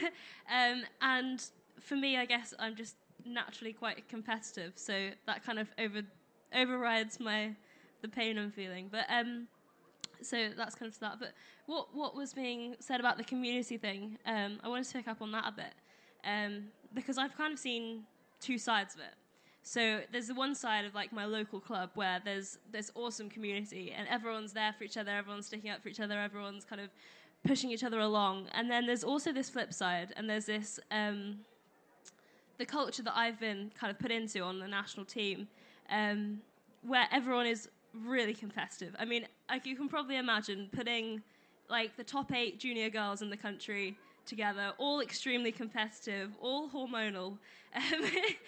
um, and for me, I guess I'm just naturally quite competitive, so that kind of over overrides my the pain I'm feeling. But um, so that's kind of that. But what what was being said about the community thing, um, I wanted to pick up on that a bit, um, because I've kind of seen two sides of it. So there's the one side of like my local club where there's this awesome community and everyone's there for each other, everyone's sticking up for each other, everyone's kind of pushing each other along. And then there's also this flip side, and there's this um, the culture that I've been kind of put into on the national team, um, where everyone is really competitive. I mean, like you can probably imagine putting like the top eight junior girls in the country together, all extremely competitive, all hormonal. Um,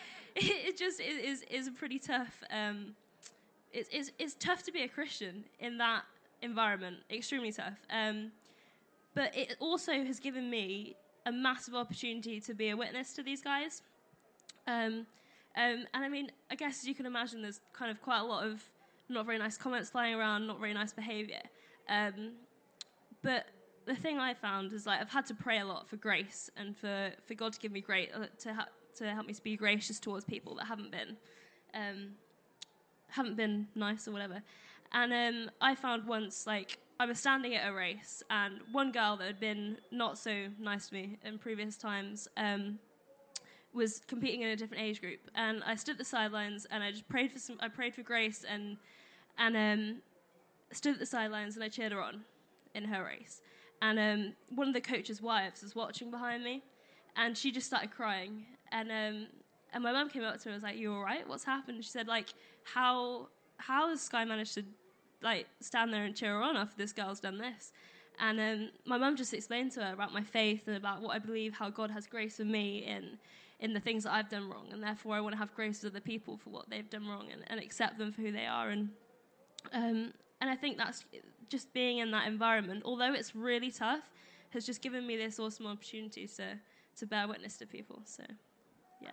it just is is a pretty tough. Um, it's, it's it's tough to be a Christian in that environment. Extremely tough. Um, but it also has given me a massive opportunity to be a witness to these guys. Um, um, and I mean, I guess as you can imagine, there's kind of quite a lot of not very nice comments flying around, not very nice behaviour. Um, but the thing I found is like I've had to pray a lot for grace and for, for God to give me grace uh, to ha- to help me to be gracious towards people that haven't been um, haven't been nice or whatever. And um, I found once, like, I was standing at a race, and one girl that had been not so nice to me in previous times um, was competing in a different age group. And I stood at the sidelines, and I just prayed for some. I prayed for grace, and and um, stood at the sidelines, and I cheered her on in her race. And um, one of the coach's wives was watching behind me, and she just started crying. And um, and my mum came up to her and was like, "You all right? What's happened?" And she said, like, how how has Sky managed to like stand there and cheer her on after this girl's done this? And um, my mum just explained to her about my faith and about what I believe, how God has grace for me in in the things that I've done wrong, and therefore I want to have grace with other people for what they've done wrong and, and accept them for who they are. And um, and I think that's just being in that environment, although it's really tough, has just given me this awesome opportunity to to bear witness to people. So, yeah.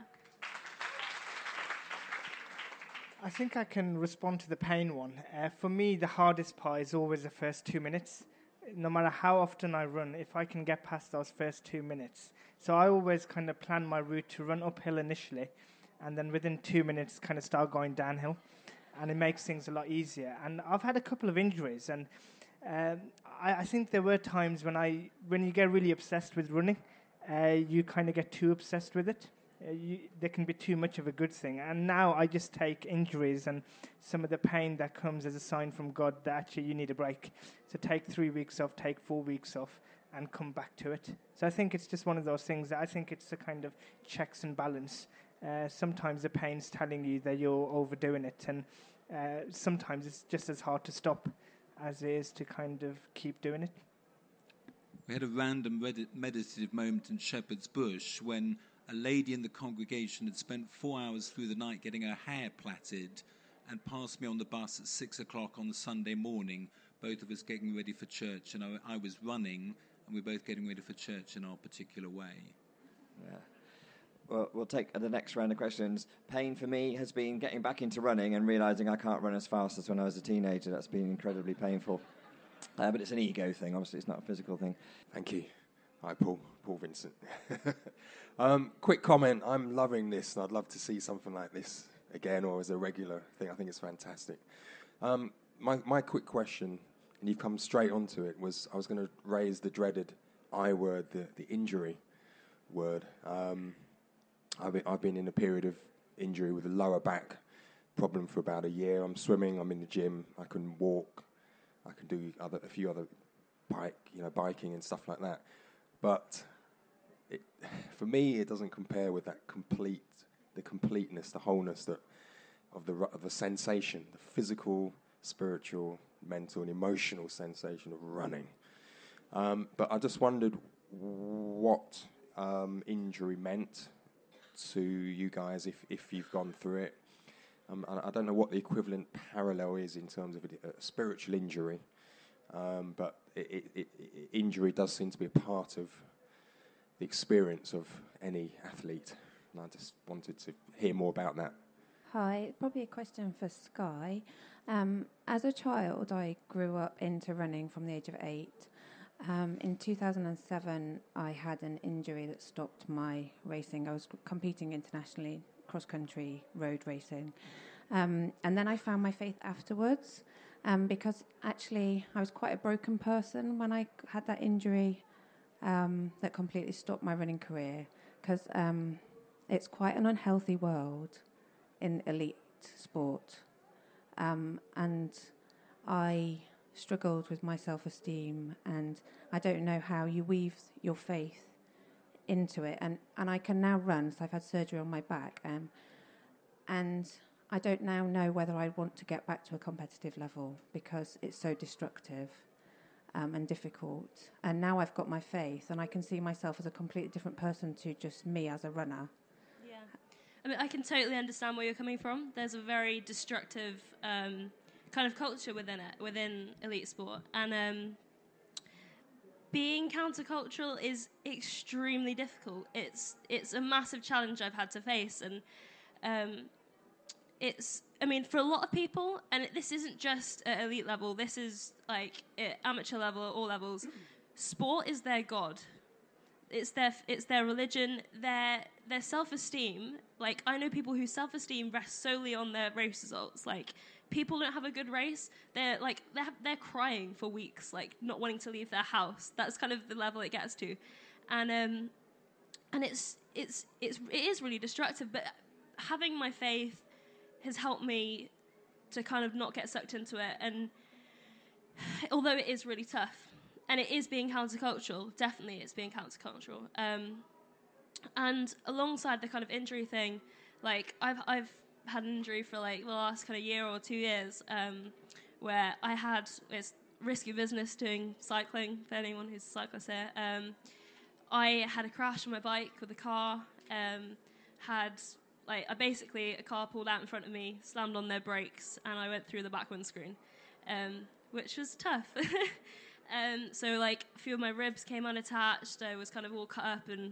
I think I can respond to the pain one. Uh, for me, the hardest part is always the first two minutes. No matter how often I run, if I can get past those first two minutes. So I always kind of plan my route to run uphill initially, and then within two minutes kind of start going downhill. And it makes things a lot easier. And I've had a couple of injuries, and um, I, I think there were times when I, when you get really obsessed with running, uh, you kind of get too obsessed with it. Uh, you, there can be too much of a good thing. And now I just take injuries and some of the pain that comes as a sign from God that actually you need a break. So take three weeks off, take four weeks off, and come back to it. So I think it's just one of those things that I think it's a kind of checks and balance. Uh, sometimes the pain's telling you that you're overdoing it, and uh, sometimes it's just as hard to stop as it is to kind of keep doing it. We had a random med- meditative moment in Shepherd's Bush when a lady in the congregation had spent four hours through the night getting her hair plaited and passed me on the bus at six o'clock on the Sunday morning, both of us getting ready for church, and I, I was running, and we were both getting ready for church in our particular way. Yeah. Well, we'll take the next round of questions. Pain for me has been getting back into running and realising I can't run as fast as when I was a teenager. That's been incredibly painful. Uh, but it's an ego thing, obviously. It's not a physical thing. Thank you. Hi, Paul. Paul Vincent. um, quick comment. I'm loving this, and I'd love to see something like this again or as a regular thing. I think it's fantastic. Um, my, my quick question, and you've come straight onto it, was I was going to raise the dreaded I word, the, the injury word. Um, I've been, I've been in a period of injury with a lower back problem for about a year. I'm swimming, I'm in the gym, I can walk, I can do other a few other bike, you know, biking and stuff like that. But it, for me, it doesn't compare with that complete, the completeness, the wholeness that of the of the sensation, the physical, spiritual, mental and emotional sensation of running. Um, but I just wondered what um, injury meant to you guys if, if you've gone through it. Um, I, I don't know what the equivalent parallel is in terms of a, a spiritual injury, um, but it, it, it, it, injury does seem to be a part of the experience of any athlete. And I just wanted to hear more about that. Hi, probably a question for Skye. Um, as a child, I grew up into running from the age of eight. Um, in two thousand seven, I had an injury that stopped my racing. I was c- competing internationally, cross-country road racing. Um, and then I found my faith afterwards, um, because actually I was quite a broken person when I had that injury um, that completely stopped my running career, because um, it's quite an unhealthy world in elite sport. Um, and I struggled with my self-esteem, and I don't know how you weave your faith into it. And, and I can now run, so I've had surgery on my back. Um, and I don't now know whether I want to get back to a competitive level because it's so destructive um, and difficult. And now I've got my faith, and I can see myself as a completely different person to just me as a runner. Yeah. I mean, I can totally understand where you're coming from. There's a very destructive um, kind of culture within it, within elite sport. And um, being countercultural is extremely difficult. It's it's a massive challenge I've had to face. And um, it's, I mean, for a lot of people, and it, this isn't just at elite level, this is like at amateur level, at all levels, sport is their god. It's their it's their religion, their their self-esteem. Like, I know people whose self-esteem rests solely on their race results. Like, people don't have a good race, they're like they're they're crying for weeks, like not wanting to leave their house. That's kind of the level it gets to, and um, and it's it's it's it is really destructive. But having my faith has helped me to kind of not get sucked into it. And although it is really tough. And it is being countercultural. Definitely it's being countercultural. Um, and alongside the kind of injury thing, like, I've I've had an injury for, like, the last kind of year or two years um, where I had, it's risky business doing cycling, for anyone who's a cyclist here. Um, I had a crash on my bike with a car, um, had, like, I basically, a car pulled out in front of me, slammed on their brakes, and I went through the back windscreen, um, which was tough. Um, so, like, a few of my ribs came unattached. I was kind of all cut up, and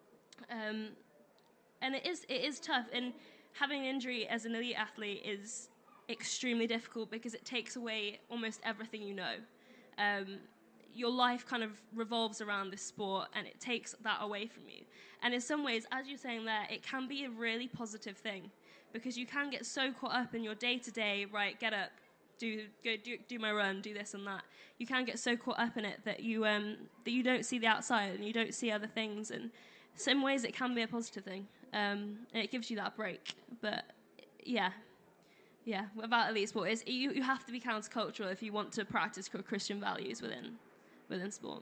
um, and it is it is tough. And having an injury as an elite athlete is extremely difficult because it takes away almost everything you know. Um, your life kind of revolves around this sport, and it takes that away from you. And in some ways, as you're saying there, it can be a really positive thing because you can get so caught up in your day-to-day, right, get up, do go do, do my run, do this and that. You can get so caught up in it that you um, that you don't see the outside and you don't see other things. And in some ways, it can be a positive thing, um, and it gives you that break. But yeah, yeah. About elite sport is you you have to be countercultural if you want to practice Christian values within within sport.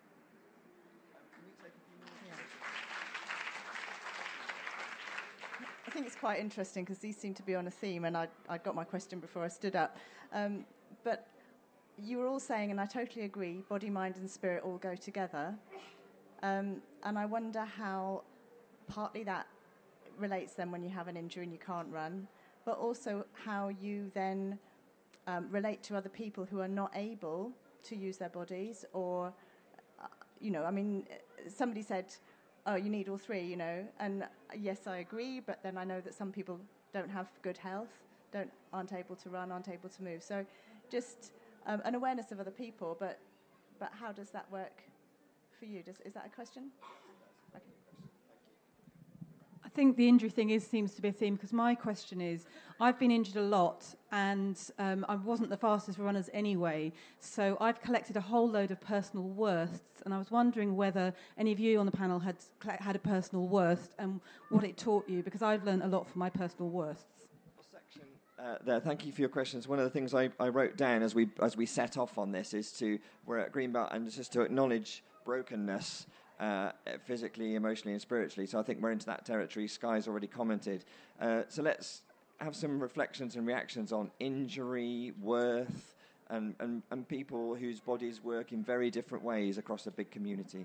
I think it's quite interesting because these seem to be on a theme, and I I got my question before I stood up. Um, but you were all saying, and I totally agree, body, mind, and spirit all go together. Um, and I wonder how partly that relates then when you have an injury and you can't run, but also how you then um, relate to other people who are not able to use their bodies, or, uh, you know, I mean, somebody said, oh, you need all three, you know, and yes, I agree, but then I know that some people don't have good health, don't aren't able to run, aren't able to move. So just um, an awareness of other people, but but how does that work for you? Does, is that a question? Okay. I think the injury thing is seems to be a theme because my question is, I've been injured a lot and um, I wasn't the fastest runners anyway, so I've collected a whole load of personal worsts, and I was wondering whether any of you on the panel had had a personal worst and what it taught you, because I've learned a lot from my personal worsts. Uh, there, thank you for your questions. One of the things I, I wrote down as we as we set off on this is to, we're at Greenbelt, and just to acknowledge brokenness, uh, physically, emotionally, and spiritually. So I think we're into that territory. Skye's already commented. Uh, so let's have some reflections and reactions on injury, worth, and, and, and people whose bodies work in very different ways across a big community?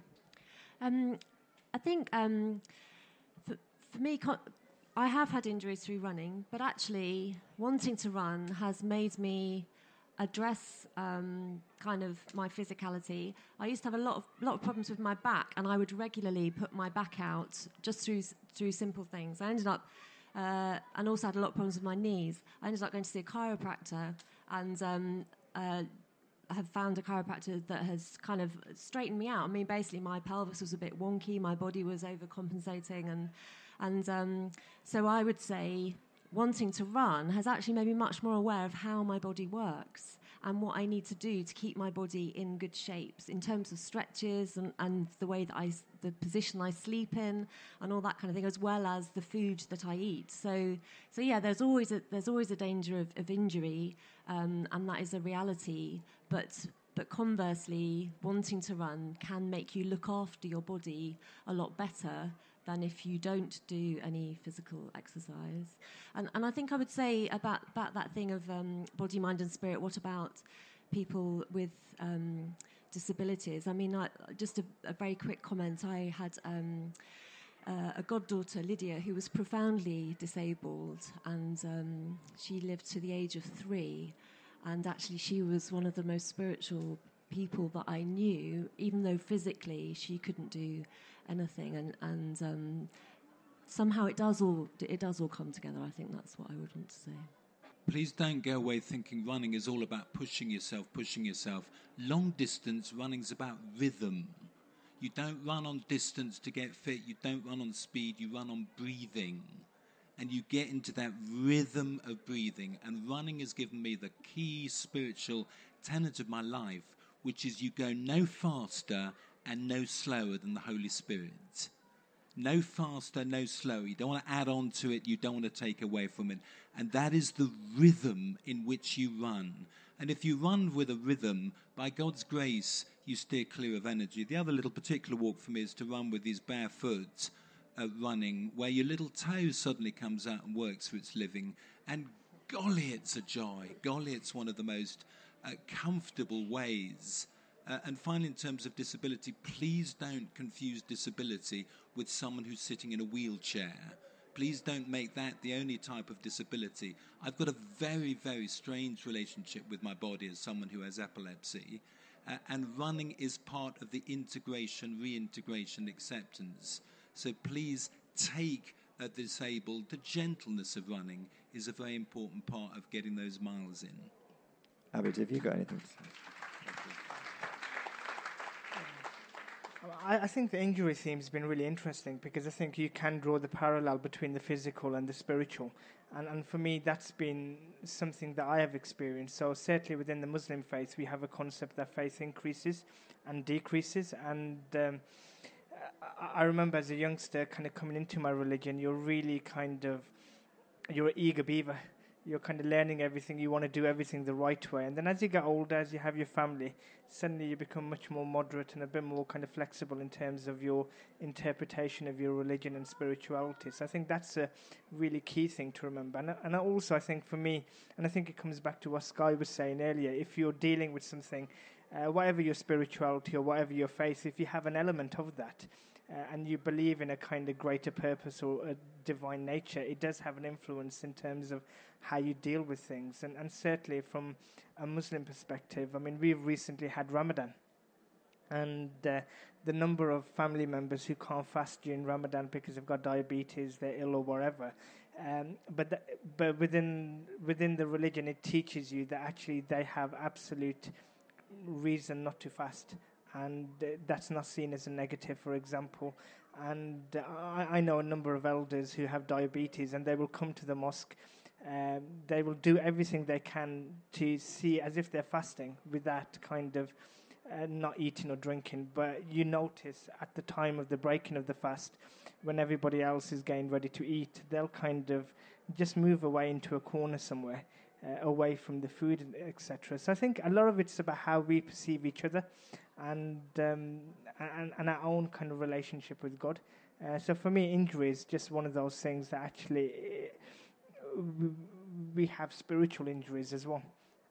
Um, I think um, for, for me, co- I have had injuries through running, but actually wanting to run has made me address um, kind of my physicality. I used to have a lot of lot of problems with my back, and I would regularly put my back out just through through simple things. I ended up, uh, and also had a lot of problems with my knees. I ended up going to see a chiropractor, and um, uh, have found a chiropractor that has kind of straightened me out. I mean, basically, my pelvis was a bit wonky, my body was overcompensating, and and um, so I would say wanting to run has actually made me much more aware of how my body works and what I need to do to keep my body in good shapes in terms of stretches and, and the way that I, the position I sleep in and all that kind of thing, as well as the food that I eat. So, so yeah, there's always a, there's always a danger of, of injury, um, and that is a reality. But but conversely, wanting to run can make you look after your body a lot better than if you don't do any physical exercise. And and I think I would say about, about that thing of um, body, mind and spirit, what about people with um, disabilities? I mean, I, just a, a very quick comment. I had um, uh, a goddaughter, Lydia, who was profoundly disabled, and um, she lived to the age of three. And actually she was one of the most spiritual people that I knew, even though physically she couldn't do anything, and and um, somehow it does all it does all come together. I think that's what I would want to say. Please don't go away thinking running is all about pushing yourself, pushing yourself. Long distance running's about rhythm. You don't run on distance to get fit. You don't run on speed. You run on breathing, and you get into that rhythm of breathing. And running has given me the key spiritual tenet of my life, which is you go no faster and no slower than the Holy Spirit. No faster, no slower. You don't want to add on to it. You don't want to take away from it. And that is the rhythm in which you run. And if you run with a rhythm, by God's grace, you steer clear of energy. The other little particular walk for me is to run with these barefoot uh, running, where your little toe suddenly comes out and works for its living. And golly, it's a joy. Golly, it's one of the most uh, comfortable ways. Uh, and finally, in terms of disability, please don't confuse disability with someone who's sitting in a wheelchair. Please don't make that the only type of disability. I've got a very, very strange relationship with my body as someone who has epilepsy. Uh, and running is part of the integration, reintegration, acceptance. So please take a disabled. The gentleness of running is a very important part of getting those miles in. Abid, have you got anything to say? I, I think the injury theme has been really interesting, because I think you can draw the parallel between the physical and the spiritual. And, and for me, that's been something that I have experienced. So certainly within the Muslim faith, we have a concept that faith increases and decreases. And um, I, I remember as a youngster kind of coming into my religion, you're really kind of, you're an eager beaver. You're kind of learning everything. You want to do everything the right way. And then as you get older, as you have your family, suddenly you become much more moderate and a bit more kind of flexible in terms of your interpretation of your religion and spirituality. So I think that's a really key thing to remember. And, and also I think for me, and I think it comes back to what Sky was saying earlier, if you're dealing with something, uh, whatever your spirituality or whatever your faith, if you have an element of that, Uh, and you believe in a kind of greater purpose or a divine nature, it does have an influence in terms of how you deal with things. And, and certainly from a Muslim perspective, I mean, we've recently had Ramadan. And uh, the number of family members who can't fast during Ramadan because they've got diabetes, they're ill or whatever. Um, but the, but within within the religion, it teaches you that actually they have absolute reason not to fast. And uh, that's not seen as a negative, for example. And uh, I, I know a number of elders who have diabetes, and they will come to the mosque. Um, they will do everything they can to see as if they're fasting with that kind of uh, not eating or drinking. But you notice at the time of the breaking of the fast, when everybody else is getting ready to eat, they'll kind of just move away into a corner somewhere, uh, away from the food, et cetera. So I think a lot of it's about how we perceive each other, and um, and, and our own kind of relationship with God. Uh, so for me, injury is just one of those things that actually uh, we have spiritual injuries as well.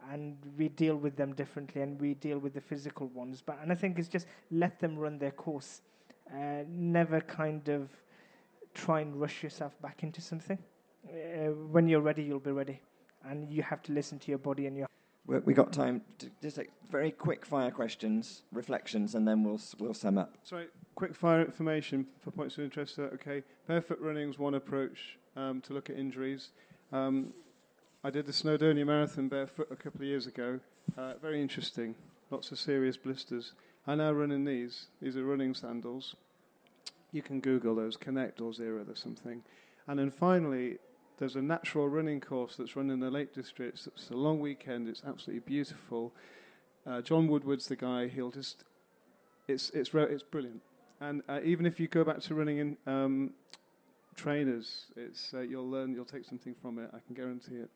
and we deal with them differently, and we deal with the physical ones. But and I think it's just let them run their course. Uh, never kind of try and rush yourself back into something. Uh, when you're ready, you'll be ready, and you have to listen to your body and your. We we got time to just take very quick fire questions, reflections, and then we'll we'll sum up. Sorry, quick fire information for points of interest. Uh, okay, barefoot running is one approach um, to look at injuries. Um, I did the Snowdonia Marathon barefoot a couple of years ago. Uh, very interesting. Lots of serious blisters. I now run in these. These are running sandals. You can Google those, Connect or Zero or something. And then finally, there's a natural running course that's run in the Lake District. It's a long weekend. It's absolutely beautiful. Uh, John Woodward's the guy. He'll just, it's it's re- it's brilliant. And uh, even if you go back to running in um, trainers, it's uh, you'll learn, you'll take something from it. I can guarantee it.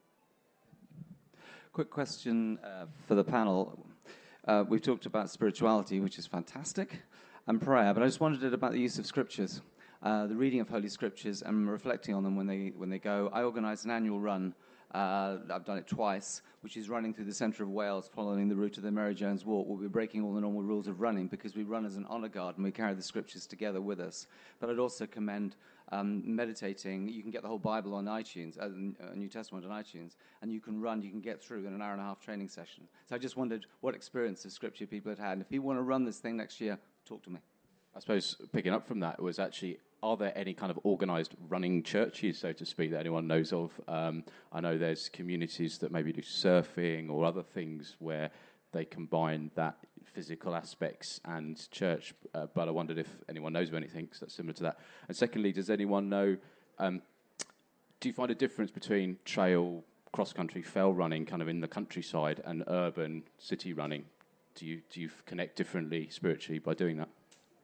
Quick question uh, for the panel. Uh, we've talked about spirituality, which is fantastic, and prayer, but I just wondered about the use of scriptures, uh, the reading of Holy Scriptures, and reflecting on them when they when they go. I organise an annual run. Uh, I've done it twice, which is running through the centre of Wales, following the route of the Mary Jones Walk. We'll be breaking all the normal rules of running because we run as an honour guard and we carry the Scriptures together with us. But I'd also commend um, meditating. You can get the whole Bible on iTunes, uh, New Testament on iTunes, and you can run, you can get through in an hour and a half training session. So I just wondered what experience of Scripture people had had. And if you want to run this thing next year, talk to me. I suppose picking up from that was actually, are there any kind of organised running churches, so to speak, that anyone knows of? Um, I know there's communities that maybe do surfing or other things where they combine that physical aspects and church, uh, but I wondered if anyone knows of anything that's similar to that. And secondly, does anyone know, um, do you find a difference between trail, cross-country, fell running kind of in the countryside and urban city running? Do you, do you connect differently spiritually by doing that?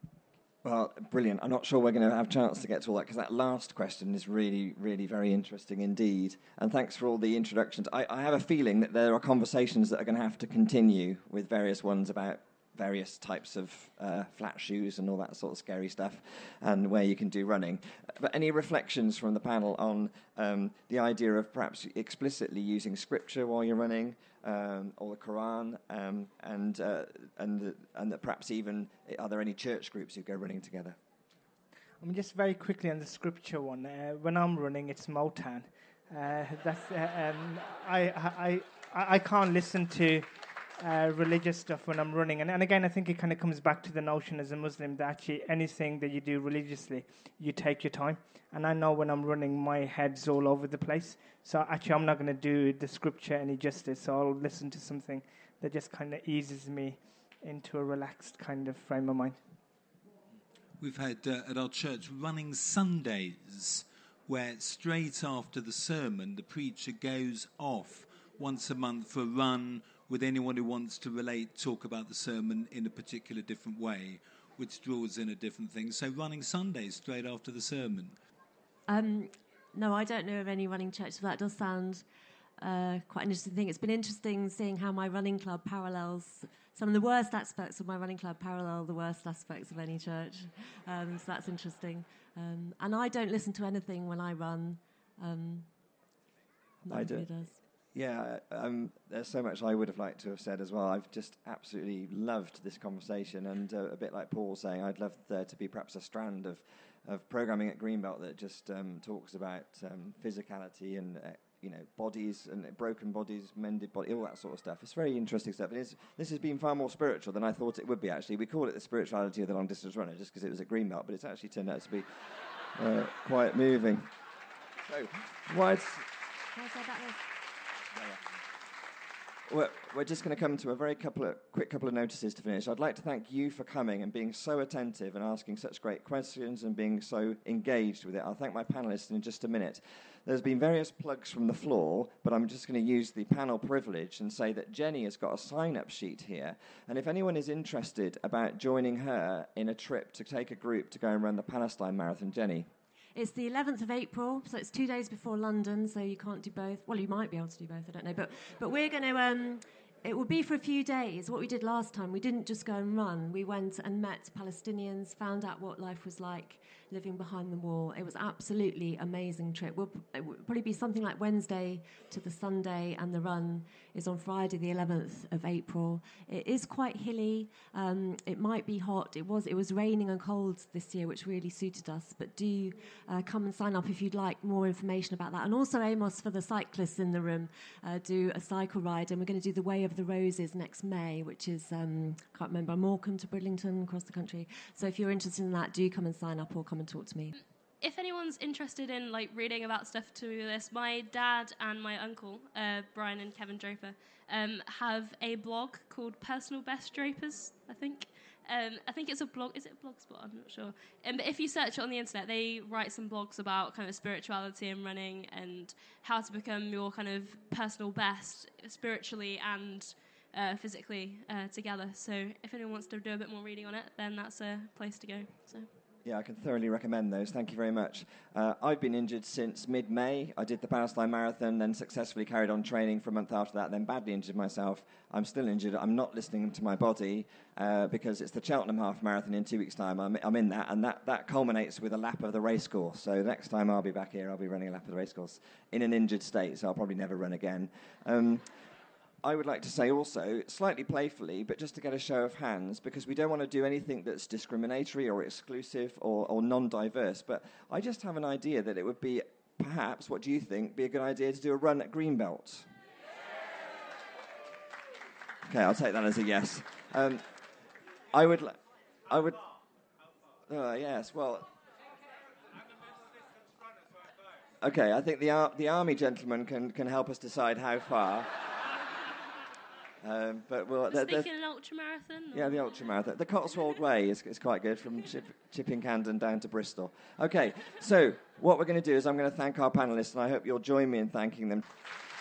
Well, brilliant. I'm not sure we're going to have a chance to get to all that because that last question is really, really very interesting indeed. And thanks for all the introductions. I, I have a feeling that there are conversations that are going to have to continue with various ones about various types of uh, flat shoes and all that sort of scary stuff and where you can do running. But any reflections from the panel on um, the idea of perhaps explicitly using scripture while you're running, um, or the Quran, um, and uh, and the, and that perhaps even, are there any church groups who go running together? I mean, just very quickly on the scripture one. Uh, when I'm running, it's Motown. Uh, that's uh, um, I, I I I can't listen to Uh, religious stuff when I'm running. And, and again, I think it kind of comes back to the notion as a Muslim that actually anything that you do religiously, you take your time. And I know when I'm running, my head's all over the place. So actually, I'm not going to do the scripture any justice. So I'll listen to something that just kind of eases me into a relaxed kind of frame of mind. We've had uh, at our church running Sundays, where straight after the sermon, the preacher goes off once a month for a run with anyone who wants to relate, talk about the sermon in a particular different way, which draws in a different thing. So running Sundays straight after the sermon. Um, no, I don't know of any running churches. That does sound uh, quite an interesting thing. It's been interesting seeing how my running club parallels some of the worst aspects of my running club parallel the worst aspects of any church. Um, so that's interesting. Um, and I don't listen to anything when I run. Um, I do. Does. Yeah, um, there's so much I would have liked to have said as well. I've just absolutely loved this conversation, and uh, a bit like Paul saying, I'd love there to be perhaps a strand of, of programming at Greenbelt that just um, talks about um, physicality and uh, you know bodies and broken bodies, mended bodies, all that sort of stuff. It's very interesting stuff. It is, this has been far more spiritual than I thought it would be. Actually, we call it the spirituality of the long distance runner just because it was at Greenbelt, but it's actually turned out to be uh, quite moving. So, why? Can I say about this? We're, we're just going to come to a very couple of quick couple of notices to finish. I'd like to thank you for coming and being so attentive and asking such great questions and being so engaged with it. I'll thank my panelists in just a minute. There's been various plugs from the floor, but I'm just going to use the panel privilege and say that Jenny has got a sign-up sheet here. And if anyone is interested about joining her in a trip to take a group to go and run the Palestine Marathon, Jenny. It's the eleventh of April, so it's two days before London, so you can't do both. Well, you might be able to do both, I don't know. But but we're going to, um, it will be for a few days. What we did last time, we didn't just go and run. We went and met Palestinians, found out what life was like living behind the wall. It was absolutely amazing trip. We'll, it will probably be something like Wednesday to the Sunday, and the run is on Friday, the eleventh of April. It is quite hilly. Um, it might be hot. It was it was raining and cold this year, which really suited us. But do uh, come and sign up if you'd like more information about that. And also, Amos, for the cyclists in the room, uh, do a cycle ride, and we're going to do the Way of the Roses next May, which is um, can't remember Morecambe to Bridlington across the country. So if you're interested in that, do come and sign up or come and talk to me. If anyone's interested in like reading about stuff to this, my dad and my uncle, uh, Brian and Kevin Draper, um, have a blog called Personal Best Drapers, I think. Um, I think it's a blog. Is it a Blogspot? I'm not sure. Um, but if you search it on the internet, they write some blogs about kind of spirituality and running and how to become your kind of personal best spiritually and uh, physically uh, together. So if anyone wants to do a bit more reading on it, then that's a place to go. So. Yeah, I can thoroughly recommend those. Thank you very much. Uh, I've been injured since mid-May. I did the Palestine Marathon, then successfully carried on training for a month after that, then badly injured myself. I'm still injured. I'm not listening to my body uh, because it's the Cheltenham Half Marathon in two weeks' time. I'm, I'm in that, and that, that culminates with a lap of the racecourse. So next time I'll be back here, I'll be running a lap of the racecourse in an injured state, so I'll probably never run again. Um, I would like to say also, slightly playfully, but just to get a show of hands, because we don't want to do anything that's discriminatory or exclusive or, or non-diverse, but I just have an idea that it would be, perhaps, what do you think, be a good idea to do a run at Greenbelt? Okay, I'll take that as a yes. Um, I would... I would... Uh, yes, well... Okay, I think the, ar- the army gentleman can, can help us decide how far... Um, but we'll, the, thinking an ultra marathon? Yeah, the ultra marathon. The Cotswold Way is, is quite good from Chip, Chipping Camden down to Bristol. Okay, so what we're going to do is I'm going to thank our panellists, and I hope you'll join me in thanking them.